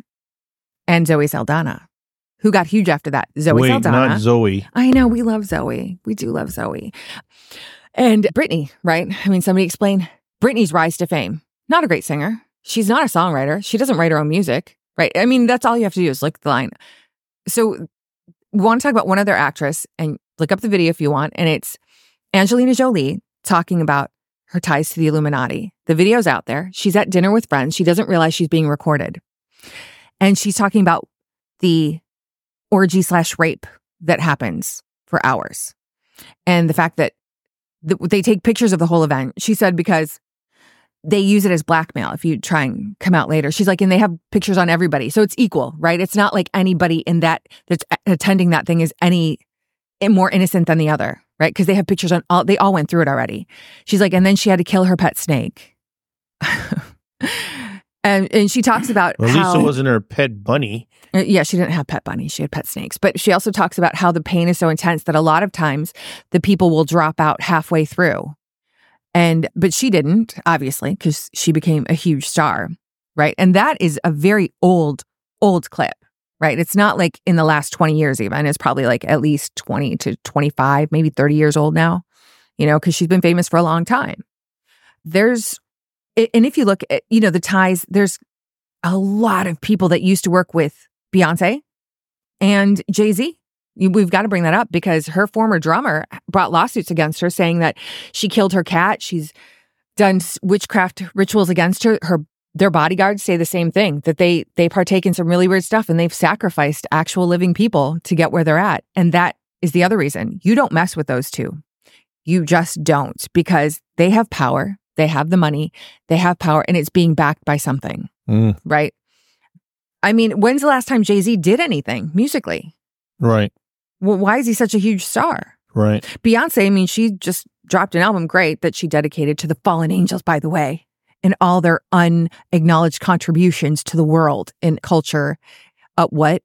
and Zoe Saldana. Who got huge after that? Zoe
Wait,
Saldana.
not Zoe.
I know, we love Zoe. We do love Zoe. And Britney, right? I mean, somebody explain Britney's rise to fame. Not a great singer. She's not a songwriter. She doesn't write her own music. Right. I mean, that's all you have to do is look at the line. So we want to talk about one other actress, and look up the video if you want. And it's Angelina Jolie talking about her ties to the Illuminati. The video's out there. She's at dinner with friends. She doesn't realize she's being recorded. And she's talking about the orgy slash rape that happens for hours. And the fact that th- they take pictures of the whole event. She said because they use it as blackmail if you try and come out later. She's like, and they have pictures on everybody. So it's equal, right? It's not like anybody in that that's attending that thing is any more innocent than the other, right? Because they have pictures on all, they all went through it already. She's like, and then she had to kill her pet snake. and and she talks about
well, at
how,
least it wasn't her pet bunny.
Yeah, she didn't have pet bunnies. She had pet snakes. But she also talks about how the pain is so intense that a lot of times the people will drop out halfway through. And, but she didn't, obviously, because she became a huge star, right? And that is a very old, old clip, right? It's not like in the last twenty years even. It's probably like at least twenty to twenty-five, maybe thirty years old now, you know, because she's been famous for a long time. There's, and if you look at, you know, the ties, there's a lot of people that used to work with Beyonce and Jay-Z. We've got to bring that up because her former drummer brought lawsuits against her saying that she killed her cat. She's done witchcraft rituals against her. Her their bodyguards say the same thing, that they they partake in some really weird stuff and they've sacrificed actual living people to get where they're at. And that is the other reason. You don't mess with those two. You just don't, because they have power. They have the money. They have power, and it's being backed by something,
Mm.
right? I mean, when's the last time Jay-Z did anything musically?
Right.
Well, why is he such a huge star?
Right.
Beyonce, I mean, she just dropped an album, great, that she dedicated to the fallen angels, by the way, and all their unacknowledged contributions to the world and culture. Uh, what?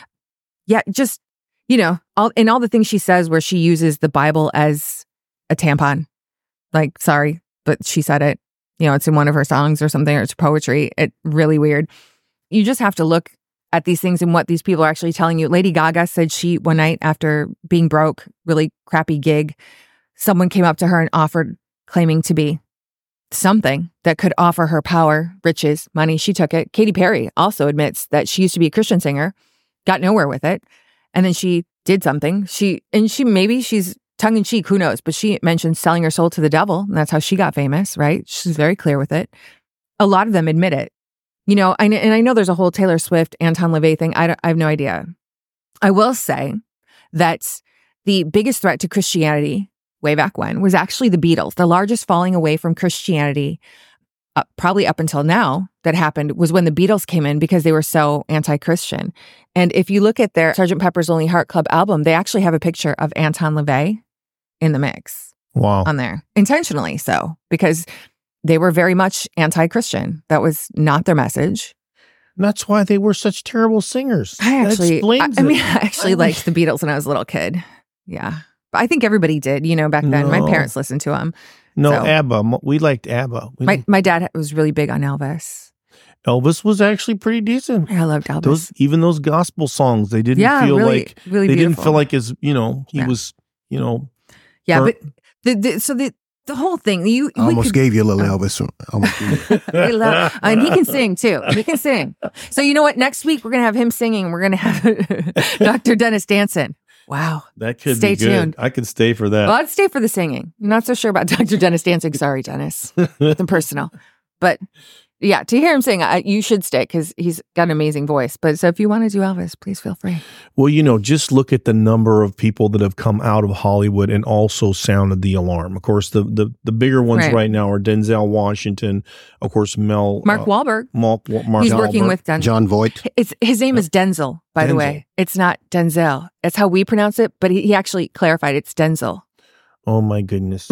Yeah, just, you know, all and all the things she says where she uses the Bible as a tampon. Like, sorry, but she said it. You know, it's in one of her songs or something, or it's poetry. It's really weird. You just have to look at these things and what these people are actually telling you. Lady Gaga said she, one night after being broke, really crappy gig, someone came up to her and offered, claiming to be something that could offer her power, riches, money. She took it. Katy Perry also admits that she used to be a Christian singer, got nowhere with it. And then she did something. She, and she, maybe she's tongue in cheek, who knows? But she mentioned selling her soul to the devil. And that's how she got famous, right? She's very clear with it. A lot of them admit it. You know, I, and I know there's a whole Taylor Swift, Anton LaVey thing. I, don't, I have no idea. I will say that the biggest threat to Christianity way back when was actually the Beatles. The largest falling away from Christianity, uh, probably up until now, that happened was when the Beatles came in because they were so anti-Christian. And if you look at their Sergeant Pepper's Lonely Heart Club album, they actually have a picture of Anton LaVey in the mix.
Wow.
On there. Intentionally so, because they were very much anti-Christian. That was not their message.
And that's why they were such terrible singers.
I actually,
that explains
I, I
it.
mean, I actually
I
liked the Beatles when I was a little kid. Yeah. But I think everybody did, you know, back then.
No.
My parents listened to them.
No,
so.
ABBA. We liked ABBA. We
My
liked-
my dad was really big on Elvis.
Elvis was actually pretty decent.
I loved Elvis.
Those, even those gospel songs, they didn't
yeah,
feel
really,
like
really
they
beautiful.
didn't feel like as you know he
Yeah.
was you know
Yeah,
or-
but the, the so the the whole thing you
I
we
almost
could,
gave you a little Elvis. Almost gave you-
I love, and he can sing too. He can sing. So you know what? Next week we're gonna have him singing. We're gonna have Doctor Dennis Danson. Wow.
that could
Stay
be good.
tuned.
I can stay for that.
Well, I'd stay for the singing. I'm not so sure about Doctor Dennis dancing. Sorry, Dennis. Nothing personal. But yeah, to hear him sing, I, you should stay because he's got an amazing voice. But so if you want to do Elvis, please feel free.
Well, you know, just look at the number of people that have come out of Hollywood and also sounded the alarm. Of course, the the, the bigger ones
Right.
right. now are Denzel Washington, of course, Mel
Mark
uh,
Wahlberg.
Mark, Mark
He's working
Wahlberg.
with Denzel.
John Voight.
It's, his name is Denzel, by the
Denzel.
way. It's not Denzel. That's how we pronounce it. But he, he actually clarified it's Denzel,
Oh my goodness!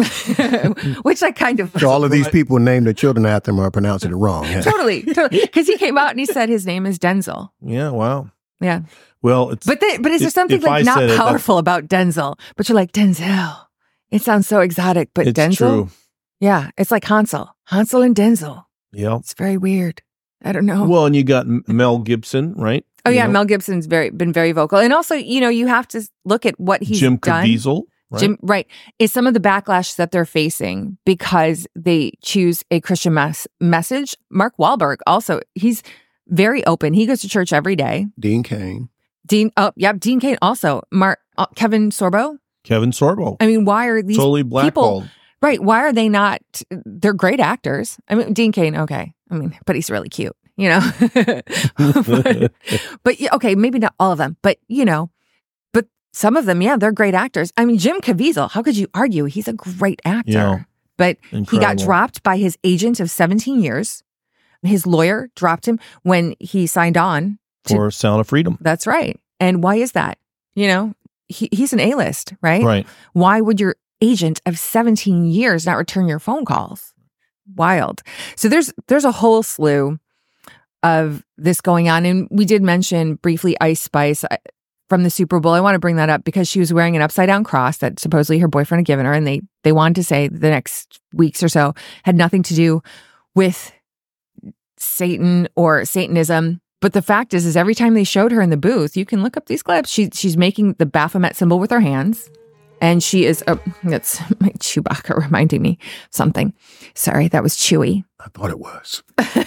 which I kind of
So all of these people named their children after him are pronouncing it wrong. Yeah.
totally, totally, because he came out and he said his name is Denzel.
Yeah, wow.
Yeah.
Well, it's
But then, but is there
If-
something
if I
like not
said it, that-
powerful about Denzel? But you're like, Denzel. It sounds so exotic, but
it's
Denzel?
true.
Yeah, it's like Hansel. Hansel and Denzel.
Yeah.
It's very weird. I don't know.
Well, and you got M- Mel Gibson, right?
oh
You
yeah,
know,
Mel Gibson's very been very vocal. And also, you know, you have to look at what he's
Jim
done.
Caviezel, right?
Jim, right, is some of the backlash that they're facing because they choose a Christian mes- message. Mark Wahlberg also, he's very open. He goes to church every day.
Dean Cain.
Dean, oh, yep, Dean Cain also. Mark, uh, Kevin Sorbo.
Kevin Sorbo,
I mean, why are these
totally
people,
blackballed.
right? Why are they not? They're great actors. I mean, Dean Cain, okay. I mean, but he's really cute, you know. but, but yeah, okay, maybe not all of them, but you know, but some of them, yeah, they're great actors. I mean, Jim Caviezel, how could you argue? He's a great actor.
Yeah.
But he got
Incredible.
dropped by his agent of seventeen years. His lawyer dropped him when he signed on. to-
For Sound of Freedom.
That's right. And why is that? You know, he, he's an A-list, right?
Right.
Why would your agent of seventeen years not return your phone calls? Wild. So there's there's a whole slew of this going on. And we did mention briefly Ice Spice from the Super Bowl. I want to bring that up because she was wearing an upside down cross that supposedly her boyfriend had given her. And they, they wanted to say the next weeks or so had nothing to do with Satan or Satanism. But the fact is, is every time they showed her in the booth, you can look up these clips. She, she's making the Baphomet symbol with her hands. And she is, oh, that's my Chewbacca reminding me something. Sorry, that was Chewie.
I thought it was.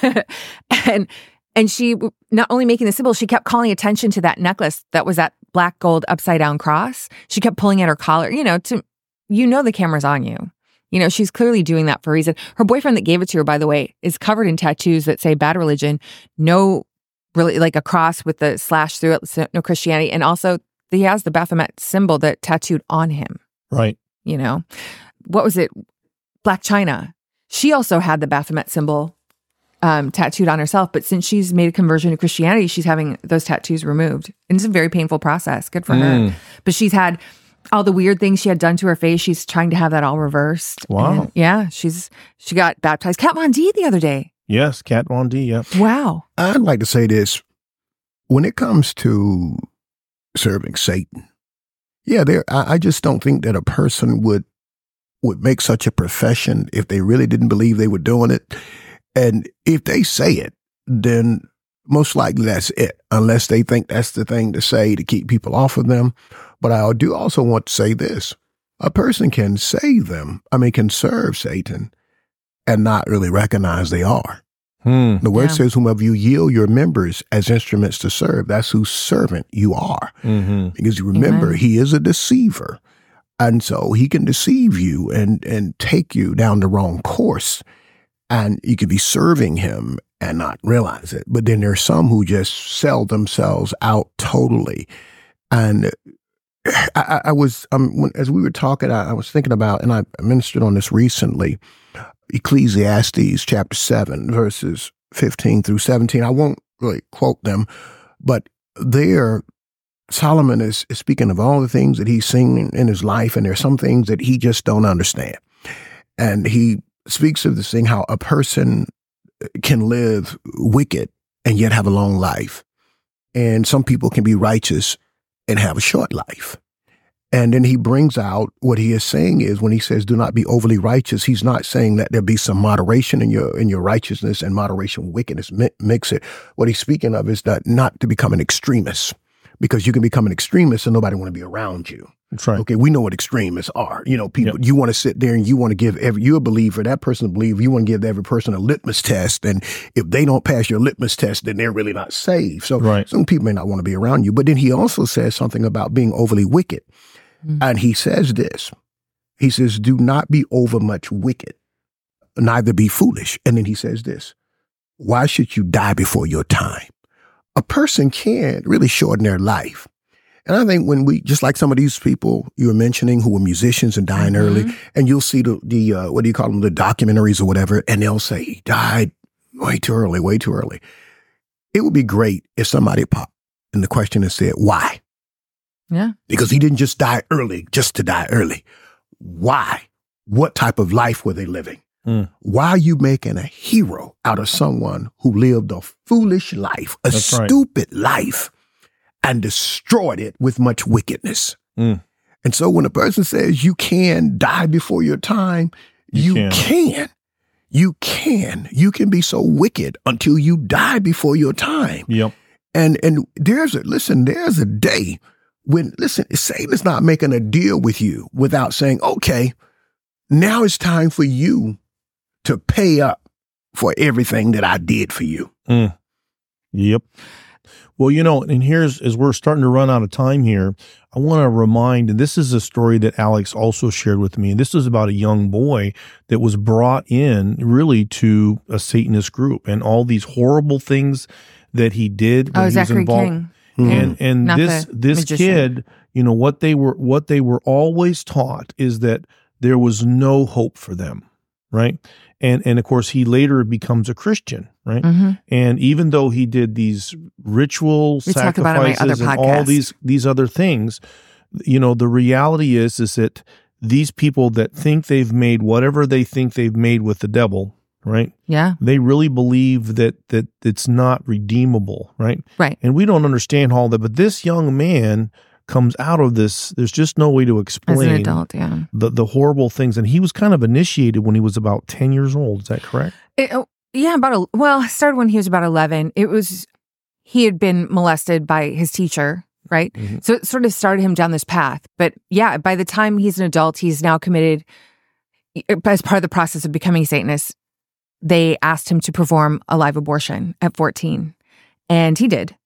and and she, not only making the symbol, she kept calling attention to that necklace that was that black gold upside down cross. She kept pulling at her collar, you know, to, you know, the camera's on you. You know, she's clearly doing that for a reason. Her boyfriend that gave it to her, by the way, is covered in tattoos that say bad religion, no, really, like a cross with the slash through it, so no Christianity. And also, he has the Baphomet symbol that tattooed on him.
Right.
You know, what was it? Black China. She also had the Baphomet symbol um, tattooed on herself. But since she's made a conversion to Christianity, she's having those tattoos removed. And it's a very painful process. Good for
Mm.
her. But she's had all the weird things she had done to her face. She's trying to have that all reversed.
Wow.
And yeah, she's she got baptized. Kat Von D the other day.
Yes, Kat Von D, yeah.
Wow.
I'd like to say this. When it comes to serving Satan, yeah, there. I, I just don't think that a person would would make such a profession if they really didn't believe they were doing it. And if they say it, then most likely that's it, unless they think that's the thing to say to keep people off of them. But I do also want to say this. A person can say them, I mean, can serve Satan and not really recognize they are.
Hmm.
The word
Yeah.
says, whomever you yield your members as instruments to serve, that's whose servant you are.
Mm-hmm.
Because you remember,
Amen.
he is a deceiver. And so he can deceive you and, and take you down the wrong course. And you could be serving him and not realize it. But then there's some who just sell themselves out totally. And I, I was, um, when, as we were talking, I, I was thinking about, and I ministered on this recently, Ecclesiastes chapter seven, verses fifteen through seventeen. I won't really quote them, but there, Solomon is, is speaking of all the things that he's seen in his life, and there's some things that he just don't understand. And he speaks of this thing, how a person can live wicked and yet have a long life. And some people can be righteous and have a short life. And then he brings out what he is saying is when he says, do not be overly righteous, he's not saying that there be some moderation in your in your righteousness and moderation with wickedness. Mi- mix it. What he's speaking of is that not to become an extremist, because you can become an extremist and nobody want to be around you.
That's right.
Okay, we know what extremists are. You know, people,
Yep.
you want to sit there and you want to give every, you're a believer, that person a believer, you want to give every person a litmus test. And if they don't pass your litmus test, then they're really not saved. So
Right.
some people may not want to be around you. But then he also says something about being overly wicked.
Mm.
And he says this, he says, do not be over much wicked, neither be foolish. And then he says this, why should you die before your time? A person can really shorten their life. And I think when we, just like some of these people you were mentioning who were musicians and dying
Mhm.
early, and you'll see the, the uh, what do you call them, the documentaries or whatever, and they'll say he died way too early, way too early. It would be great if somebody popped in the question and said, why?
Yeah.
Because he didn't just die early, just to die early. Why? What type of life were they living?
Mm.
Why are you making a hero out of someone who lived a foolish life, a
That's right.
stupid life, and destroyed it with much wickedness?
Mm.
And so when a person says you can die before your time,
You
you,
can.
can. You can. You can be so wicked until you die before your time.
Yep.
And and there's a, listen, there's a day when, listen, Satan is not making a deal with you without saying, okay, now it's time for you to pay up for everything that I did for you.
Mm. Yep. Well, you know, and here's, as we're starting to run out of time here, I want to remind, and this is a story that Alex also shared with me, and this is about a young boy that was brought in really to a Satanist group and all these horrible things that he did when
Oh,
he was
Zachary
involved.
King.
And and
Not
this
the
this
magician.
kid, you know, what they were what they were always taught is that there was no hope for them, right? And and of course he later becomes a Christian, right?
hmm
And even though he did these ritual
We talked about it on my
sacrifices
other
and all
podcast.
these these other things, you know, the reality is, is that these people that think they've made whatever they think they've made with the devil, right?
Yeah.
They really believe that that it's not redeemable, right?
Right.
And we don't understand all that, but this young man comes out of this. There's just no way to explain
As an adult, yeah.
the, the horrible things. And he was kind of initiated when he was about ten years old. Is that correct?
It, oh, yeah, about a, well, it started when he was about eleven. It was, he had been molested by his teacher, right?
Mm-hmm.
So it sort of started him down this path. But yeah, by the time he's an adult, he's now committed, as part of the process of becoming a Satanist, they asked him to perform a live abortion at fourteen. And he did.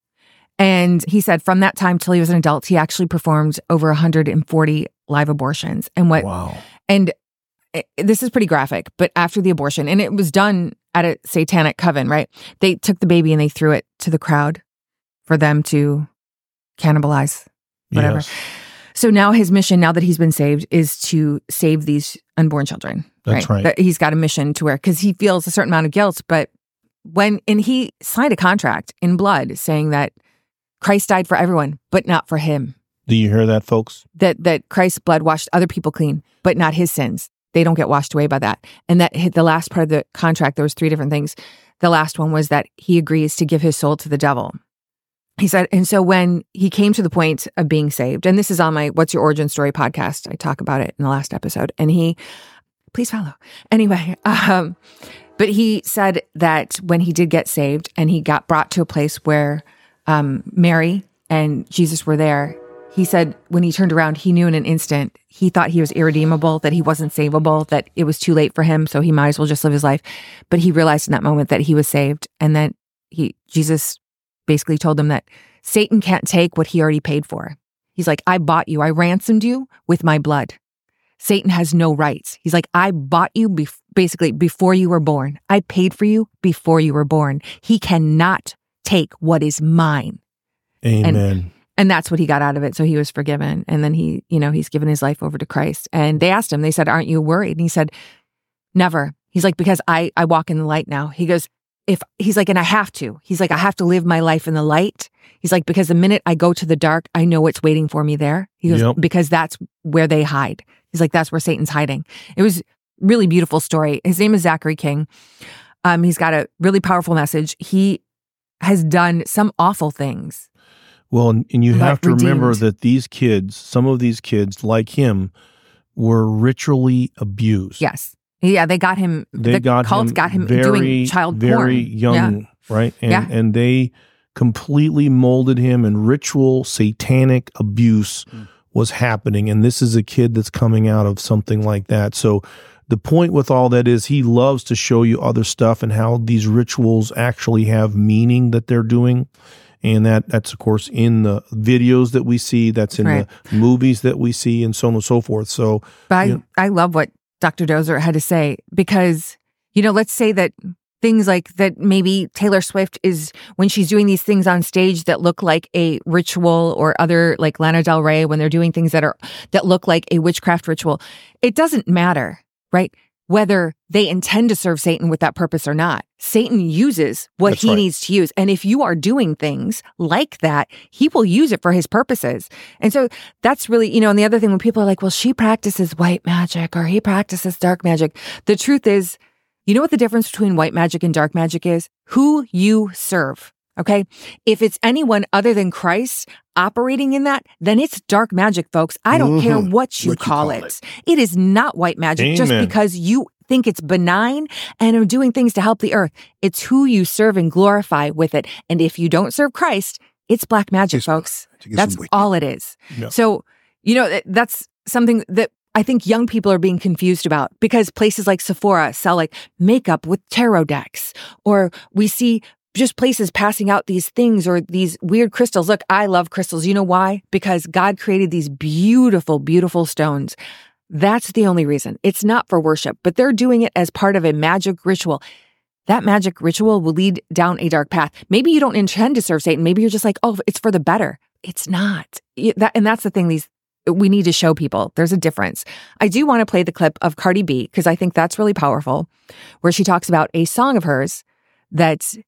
And he said from that time till he was an adult, he actually performed over one hundred forty live abortions. And what,
Wow.
and it, this is pretty graphic, but after the abortion, and it was done at a satanic coven, right? They took the baby and they threw it to the crowd for them to cannibalize, whatever.
Yes.
So now his mission, now that he's been saved, is to save these unborn children.
That's right.
That he's got a mission to where, because he feels a certain amount of guilt, but when, and he signed a contract in blood saying that Christ died for everyone, but not for him.
Do you hear that, folks?
That that Christ's blood washed other people clean, but not his sins. They don't get washed away by that. And that hit the last part of the contract, there was three different things. The last one was that he agrees to give his soul to the devil. He said, and so when he came to the point of being saved, and this is on my What's Your Origin Story podcast, I talk about it in the last episode, and he, please follow. Anyway, um, but he said that when he did get saved and he got brought to a place where um, Mary and Jesus were there, he said when he turned around, he knew in an instant, he thought he was irredeemable, that he wasn't savable, that it was too late for him, so he might as well just live his life. But he realized in that moment that he was saved, and then he, Jesus basically told him that Satan can't take what he already paid for. He's like, I bought you, I ransomed you with my blood. Satan has no rights. He's like, I bought you bef- basically before you were born. I paid for you before you were born. He cannot take what is mine.
Amen.
And, and that's what he got out of it. So he was forgiven. And then he, you know, he's given his life over to Christ. And they asked him, they said, aren't you worried? And he said, never. He's like, because I, I walk in the light now. He goes, if he's like, and I have to, he's like, I have to live my life in the light. He's like, because the minute I go to the dark, I know what's waiting for me there. He goes,
Yep.
because that's where they hide. He's like, that's where Satan's hiding. It was really beautiful story. His name is Zachary King. Um, he's got a really powerful message. He has done some awful things.
Well, and, and you
But
have to remember
redeemed.
that these kids, some of these kids, like him, were ritually abused.
Yes. Yeah, they got him.
They
the
got
cult
him
got him
very,
doing child
very
porn.
young,
Yeah.
right? And,
Yeah.
and they completely molded him, and ritual satanic abuse
Mm.
was happening. And this is a kid that's coming out of something like that. So the point with all that is he loves to show you other stuff and how these rituals actually have meaning that they're doing. And that that's, of course, in the videos that we see, that's in
Right.
the movies that we see, and so on and so forth. So,
But I,
you know-
I love what Doctor Dozer had to say, because, you know, let's say that things like that, maybe Taylor Swift is, when she's doing these things on stage that look like a ritual, or other like Lana Del Rey, when they're doing things that are, that look like a witchcraft ritual, it doesn't matter, right? Whether they intend to serve Satan with that purpose or not. Satan uses what
That's
he
right.
needs to use. And if you are doing things like that, he will use it for his purposes. And so that's really, you know, and the other thing when people are like, well, she practices white magic or he practices dark magic. The truth is, you know what the difference between white magic and dark magic is? Who you serve. Okay. If it's anyone other than Christ operating in that, then it's dark magic, folks. I don't
Mhm.
care what you,
What you
call,
call
it.
it.
It is not white magic just
Amen.
because you think it's benign and are doing things to help the earth. It's who you serve and glorify with it. And if you don't serve Christ, it's black magic,
It's
folks.
black magic. It's
That's
wicked.
all it is.
Yeah.
So, you know, that- that's something that I think young people are being confused about, because places like Sephora sell like makeup with tarot decks, or we see just places passing out these things or these weird crystals. Look, I love crystals. You know why? Because God created these beautiful, beautiful stones. That's the only reason. It's not for worship, but they're doing it as part of a magic ritual. That magic ritual will lead down a dark path. Maybe you don't intend to serve Satan. Maybe you're just like, oh, it's for the better. It's not. Y- That, and that's the thing these we need to show people. There's a difference. I do want to play the clip of Cardi B, because I think that's really powerful, where she talks about a song of hers that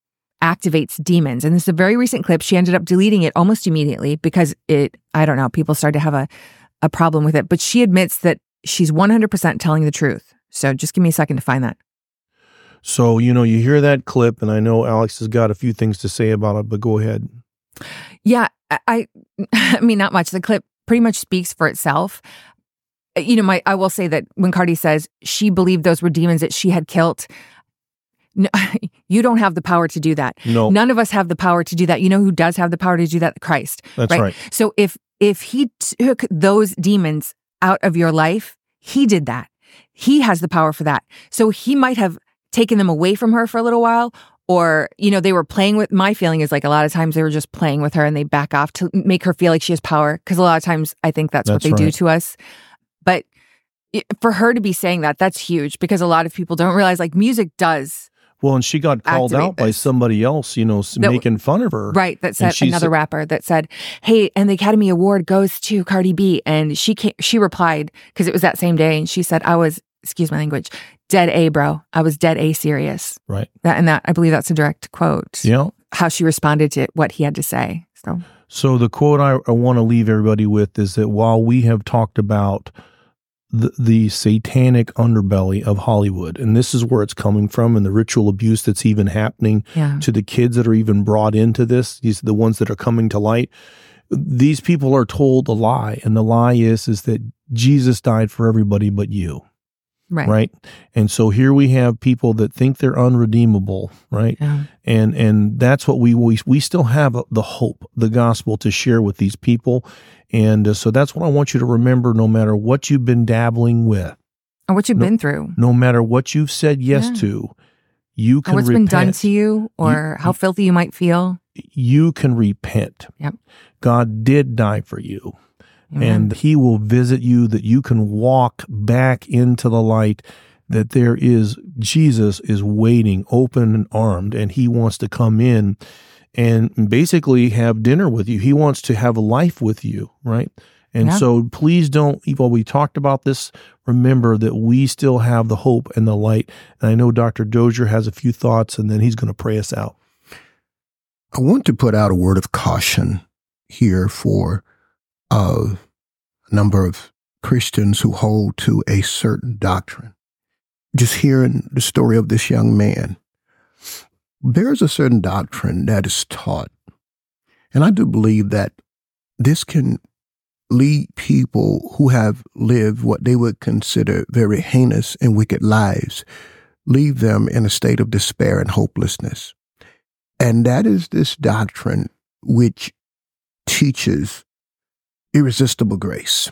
activates demons. And this is a very recent clip. She ended up deleting it almost immediately because it, I don't know, people started to have a, a problem with it. But she admits that she's one hundred percent telling the truth. So just give me a second to find that.
So, you know, you hear that clip, and I know Alex has got a few things to say about it, but go ahead.
Yeah, I, I mean, not much. The clip pretty much speaks for itself. You know, my I will say that when Cardi says she believed those were demons that she had killed, no, you don't have the power to do that.
No.
None of us have the power to do that. You know who does have the power to do that? Christ.
That's right. right.
So if if he took those demons out of your life, he did that. He has the power for that. So he might have taken them away from her for a little while, or, you know, they were playing with, my feeling is like a lot of times they were just playing with her and they back off to make her feel like she has power. Because a lot of times I think that's, that's what they right. do to us. But for her to be saying that, that's huge, because a lot of people don't realize like music does.
Well, and she got called out this. by somebody else, you know, that, making fun of her.
Right. That said, another said, rapper that said, hey, and the Academy Award goes to Cardi B. And she came, she replied, because it was that same day. And she said, I was, excuse my language, dead A, bro. I was dead A serious.
Right.
That, and that, I believe that's a direct quote.
Yeah.
How she responded to what he had to say. So,
so the quote I, I want to leave everybody with is that while we have talked about The, the satanic underbelly of Hollywood, and this is where it's coming from, and the ritual abuse that's even happening
yeah.
to the kids that are even brought into this, these the ones that are coming to light. These people are told a lie, and the lie is is that Jesus died for everybody but you.
Right.
Right. And so here we have people that think they're unredeemable, right?
Yeah.
And and that's what we, we we still have the hope, the gospel to share with these people. And uh, so that's what I want you to remember, no matter what you've been dabbling with.
Or what you've
no,
been through.
No matter what you've said yes
yeah.
to, you can
or what's
repent.
been done to you, or you, how filthy you might feel.
You can repent.
Yep.
God did die for you.
Amen.
And he will visit you, that you can walk back into the light, that there is, Jesus is waiting open and armed, and he wants to come in and basically have dinner with you. He wants to have a life with you, right? And
yeah.
so please don't, while we talked about this, remember that we still have the hope and the light. And I know Doctor Dozier has a few thoughts, and then he's going to pray us out.
I want to put out a word of caution here for uh, a number of Christians who hold to a certain doctrine. Just hearing the story of this young man, there's a certain doctrine that is taught, and I do believe that this can lead people who have lived what they would consider very heinous and wicked lives, leave them in a state of despair and hopelessness. And that is this doctrine which teaches irresistible grace.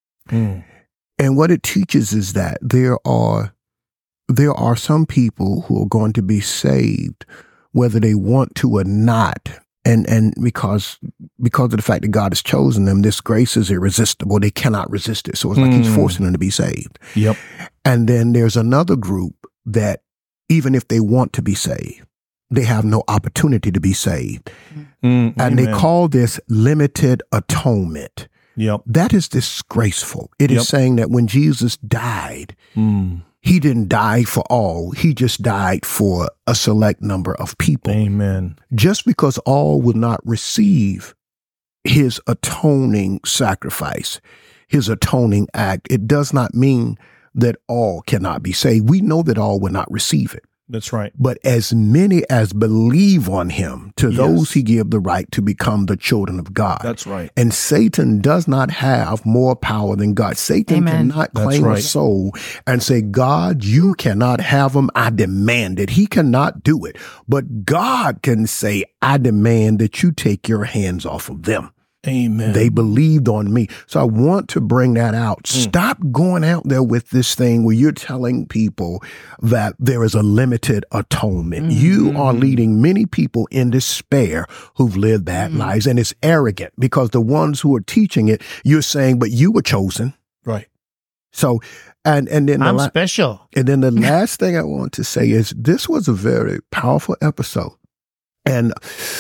Mm.
And what it teaches is that there are there are some people who are going to be saved whether they want to or not. And and because because of the fact that God has chosen them, this grace is irresistible. They cannot resist it. So it's like mm. he's forcing them to be saved.
Yep.
And then there's another group that even if they want to be saved, they have no opportunity to be saved.
Mm,
and
amen.
They call this limited atonement.
Yep.
That is disgraceful. It
yep.
is saying that when Jesus died,
mm.
he didn't die for all. He just died for a select number of people.
Amen.
Just because all will not receive his atoning sacrifice, his atoning act, it does not mean that all cannot be saved. We know that all will not receive it.
That's right.
But as many as believe on him, to yes. those he give the right to become the children of God.
That's right.
And Satan does not have more power than God. Satan
Amen.
cannot
That's
claim
right.
a soul and say, God, you cannot have them. I demand it. He cannot do it. But God can say, I demand that you take your hands off of them.
Amen.
They believed on me. So I want to bring that out. Mm. Stop going out there with this thing where you're telling people that there is a limited atonement. Mm-hmm. You are leading many people in despair who've lived bad mm-hmm. lives. And it's arrogant because the ones who are teaching it, you're saying, but you were chosen.
Right.
So, and, and then
I'm
the la-
special.
And then the last thing I want to say is this was a very powerful episode. And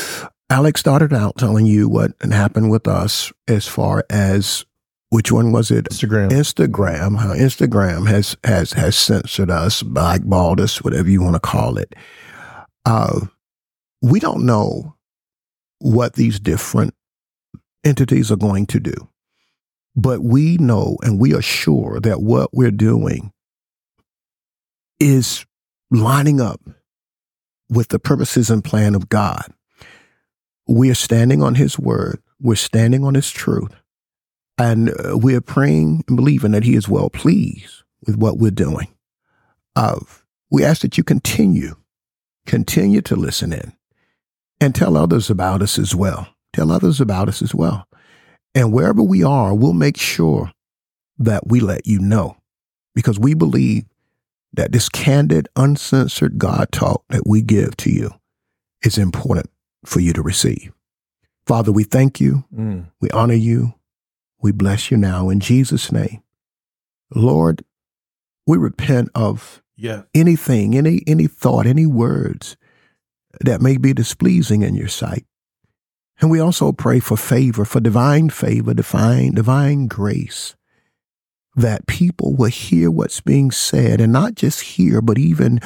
Alex started out telling you what happened with us as far as, which one was it?
Instagram.
Instagram. How Instagram has has has censored us, blackballed us, whatever you want to call it. Uh, we don't know what these different entities are going to do, but we know and we are sure that what we're doing is lining up with the purposes and plan of God. We are standing on his word. We're standing on his truth. And uh, we are praying and believing that he is well pleased with what we're doing. Uh, we ask that you continue, continue to listen in and tell others about us as well. Tell others about us as well. And wherever we are, we'll make sure that we let you know, because we believe that this candid, uncensored God talk that we give to you is important for you to receive. Father, we thank you. Mm. We honor you. We bless you now in Jesus' name. Lord, we repent of yeah. anything, any any thought, any words that may be displeasing in your sight. And we also pray for favor, for divine favor, divine, divine grace, that people will hear what's being said and not just hear, but even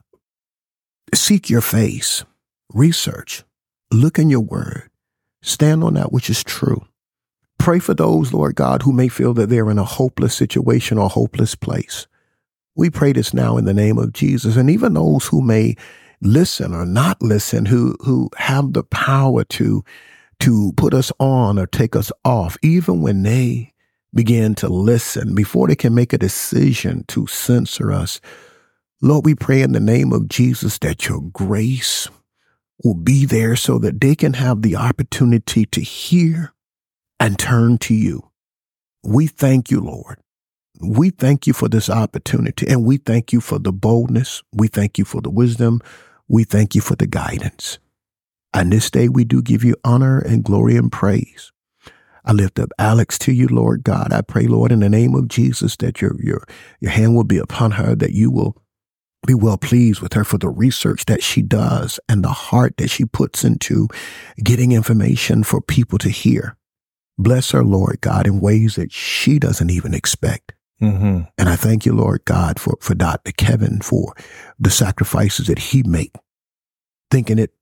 seek your face, research, look in your word, stand on that which is true. Pray for those, Lord God, who may feel that they're in a hopeless situation or hopeless place. We pray this now in the name of Jesus. And even those who may listen or not listen, who who have the power to, to put us on or take us off, even when they begin to listen, before they can make a decision to censor us, Lord, we pray in the name of Jesus that your grace will be there so that they can have the opportunity to hear and turn to you. We thank you, Lord. We thank you for this opportunity, and we thank you for the boldness. We thank you for the wisdom. We thank you for the guidance. And this day we do give you honor and glory and praise. I lift up Alex to you, Lord God. I pray, Lord, in the name of Jesus, that your your your hand will be upon her, that you will be well pleased with her for the research that she does and the heart that she puts into getting information for people to hear. Bless her, Lord God, in ways that she doesn't even expect. Mm-hmm. And I thank you, Lord God, for, for Doctor Kevin, for the sacrifices that he made, thinking it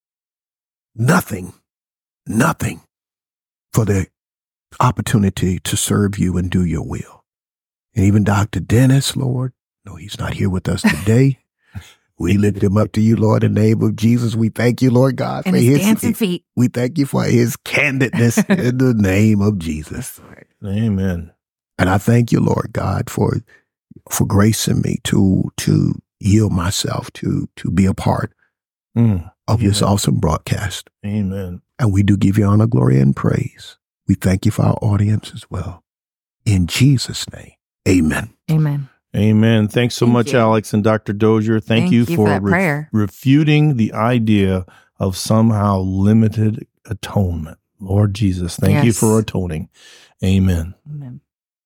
nothing, nothing for the opportunity to serve you and do your will. And even Doctor Dennis, Lord, no, he's not here with us today. We lift him up to you, Lord, in the name of Jesus. We thank you, Lord God,
and
for
his
his
dancing feet.
We thank you for his candidness in the name of Jesus.
Amen.
And I thank you, Lord God, for for gracing me to to yield myself to to be a part mm. of Amen. This awesome broadcast.
Amen.
And we do give you honor, glory, and praise. We thank you for our audience as well. In Jesus' name, amen.
Amen.
Amen. Thanks so
Thank
much,
you.
Alex and Doctor Dozier. Thank,
Thank
you,
you
for,
for that
re-
prayer.
refuting the idea of somehow limited atonement. Lord Jesus, thank
yes.
you for atoning. Amen.
Amen.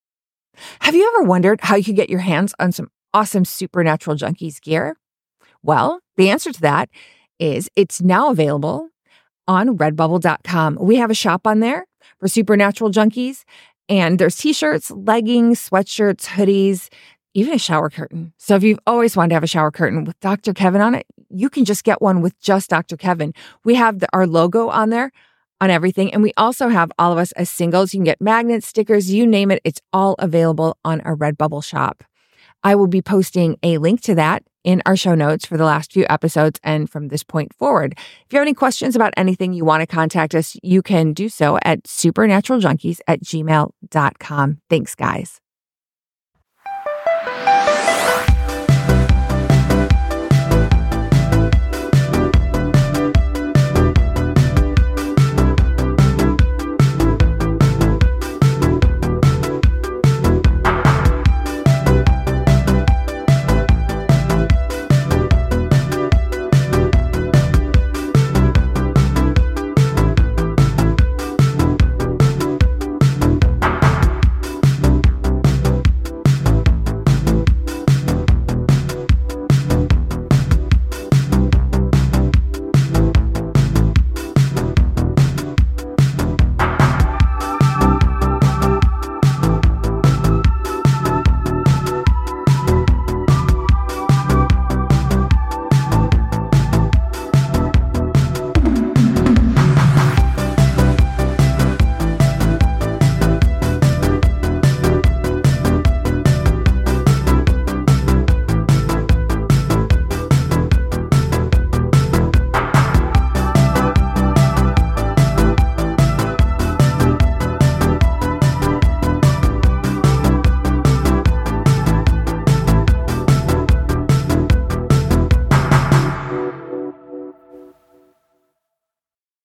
Have you ever wondered how you could get your hands on some awesome Supernatural Junkies gear? Well, the answer to that is it's now available on redbubble dot com. We have a shop on there for Supernatural Junkies, and there's t-shirts, leggings, sweatshirts, hoodies, even a shower curtain. So if you've always wanted to have a shower curtain with Doctor Kevin on it, you can just get one with just Doctor Kevin. We have the, our logo on there on everything. And we also have all of us as singles. You can get magnets, stickers, you name it. It's all available on our Redbubble shop. I will be posting a link to that in our show notes for the last few episodes and from this point forward. If you have any questions about anything, you want to contact us, you can do so at supernatural junkies at gmail dot com. Thanks, guys.